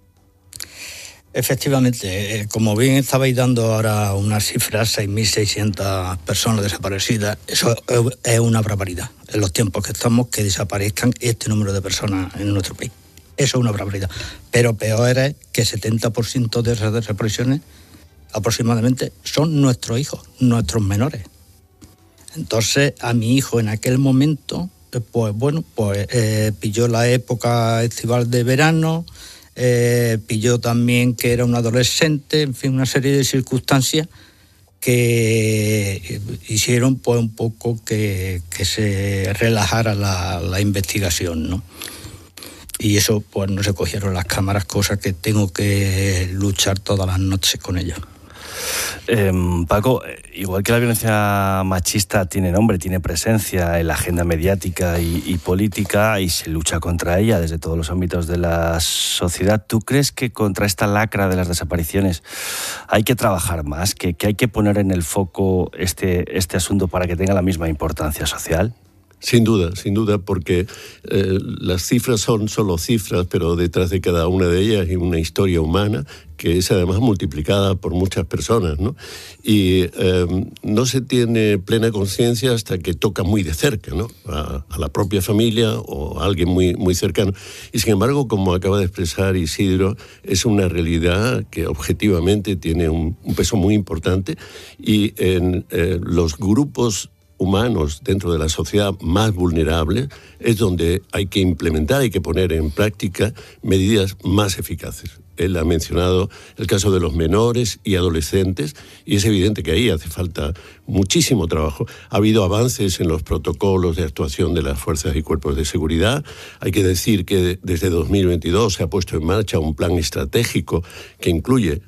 Efectivamente, como bien estabais dando ahora unas cifras, seis mil seiscientas personas desaparecidas, eso es una barbaridad. En los tiempos que estamos, que desaparezcan este número de personas en nuestro país. Eso es una barbaridad. Pero peor es que setenta por ciento de esas desapariciones aproximadamente son nuestros hijos, nuestros menores. Entonces, a mi hijo en aquel momento, pues bueno, pues eh, pilló la época estival de verano, eh, pilló también que era un adolescente, en fin, una serie de circunstancias que hicieron pues un poco que, que se relajara la, la investigación, ¿no? Y eso, pues no se cogieron las cámaras, cosa que tengo que luchar todas las noches con ellos. Eh, Paco, igual que la violencia machista tiene nombre, tiene presencia en la agenda mediática y, y política, y se lucha contra ella desde todos los ámbitos de la sociedad, ¿tú crees que contra esta lacra de las desapariciones hay que trabajar más, que, que hay que poner en el foco este, este asunto para que tenga la misma importancia social? Sin duda, sin duda, porque eh, las cifras son solo cifras, pero detrás de cada una de ellas hay una historia humana que es además multiplicada por muchas personas, ¿no? Y eh, no se tiene plena conciencia hasta que toca muy de cerca, ¿no?, a, a la propia familia o a alguien muy, muy cercano. Y sin embargo, como acaba de expresar Isidro, es una realidad que objetivamente tiene un, un peso muy importante, y en eh, los grupos humanos dentro de la sociedad más vulnerables es donde hay que implementar, hay que poner en práctica medidas más eficaces. Él ha mencionado el caso de los menores y adolescentes, y es evidente que ahí hace falta muchísimo trabajo. Ha habido avances en los protocolos de actuación de las fuerzas y cuerpos de seguridad. Hay que decir que desde dos mil veintidós se ha puesto en marcha un plan estratégico que incluye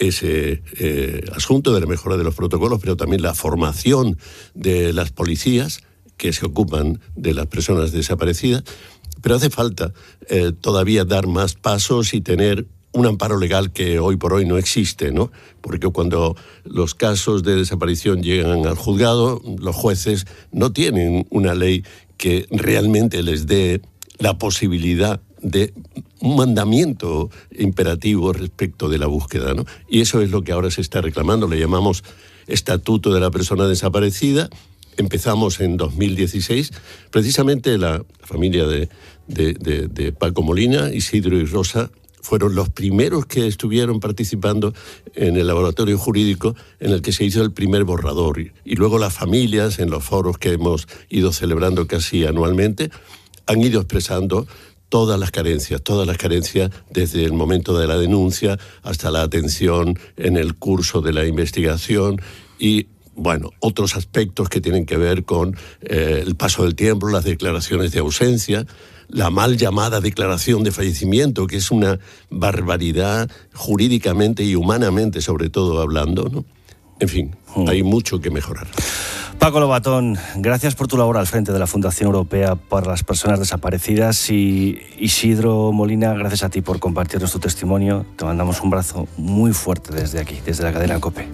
ese eh, asunto de la mejora de los protocolos, pero también la formación de las policías que se ocupan de las personas desaparecidas. Pero hace falta eh, todavía dar más pasos y tener un amparo legal que hoy por hoy no existe, ¿no? Porque cuando los casos de desaparición llegan al juzgado, los jueces no tienen una ley que realmente les dé la posibilidad de un mandamiento imperativo respecto de la búsqueda, ¿no? Y eso es lo que ahora se está reclamando, le llamamos Estatuto de la Persona Desaparecida. Empezamos en dos mil dieciséis, precisamente la familia de, de, de, de Paco Molina, Isidro y Rosa, fueron los primeros que estuvieron participando en el laboratorio jurídico en el que se hizo el primer borrador. Y luego las familias, en los foros que hemos ido celebrando casi anualmente, han ido expresando todas las carencias, todas las carencias desde el momento de la denuncia hasta la atención en el curso de la investigación y, bueno, otros aspectos que tienen que ver con eh, el paso del tiempo, las declaraciones de ausencia, la mal llamada declaración de fallecimiento, que es una barbaridad jurídicamente y humanamente, sobre todo hablando, ¿no? En fin, mm. hay mucho que mejorar. Paco Lobatón, gracias por tu labor al frente de la Fundación Europea para las Personas Desaparecidas, y Isidro Molina, gracias a ti por compartirnos tu testimonio. Te mandamos un abrazo muy fuerte desde aquí, desde la cadena COPE.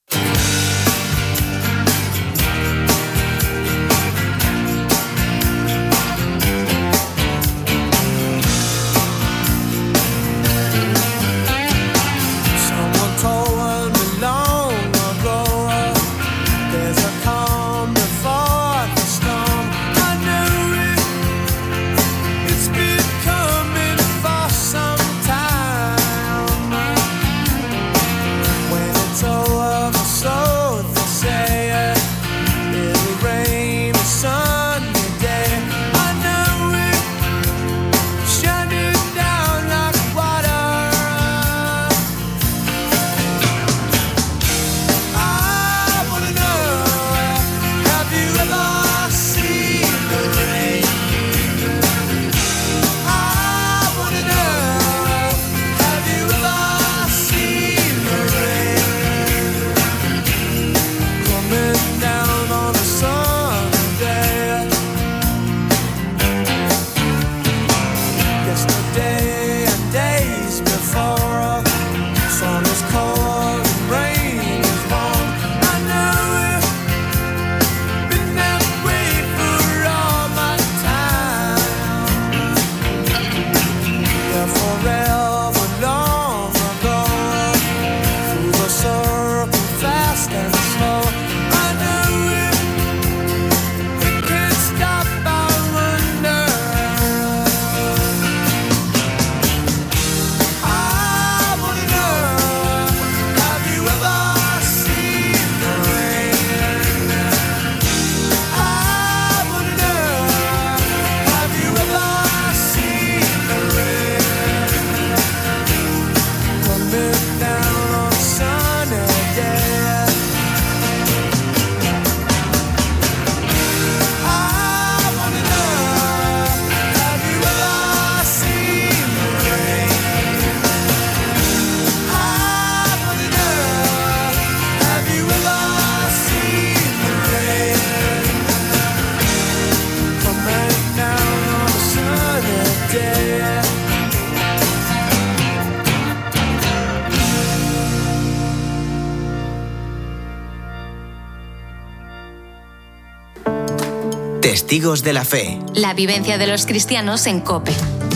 Testigos de la Fe. La vivencia de los cristianos en COPE.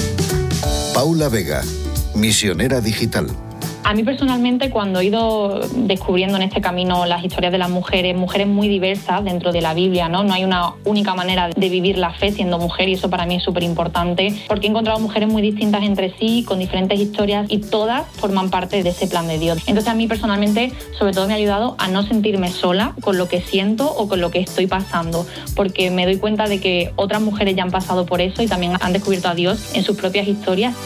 Paula Vega, misionera digital. A mí personalmente, cuando he ido descubriendo en este camino las historias de las mujeres, mujeres muy diversas dentro de la Biblia, ¿no? No hay una única manera de vivir la fe siendo mujer, y eso para mí es súper importante, porque he encontrado mujeres muy distintas entre sí, con diferentes historias, y todas forman parte de ese plan de Dios. Entonces a mí personalmente, sobre todo me ha ayudado a no sentirme sola con lo que siento o con lo que estoy pasando, porque me doy cuenta de que otras mujeres ya han pasado por eso y también han descubierto a Dios en sus propias historias.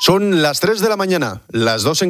Son las tres de la mañana, las dos en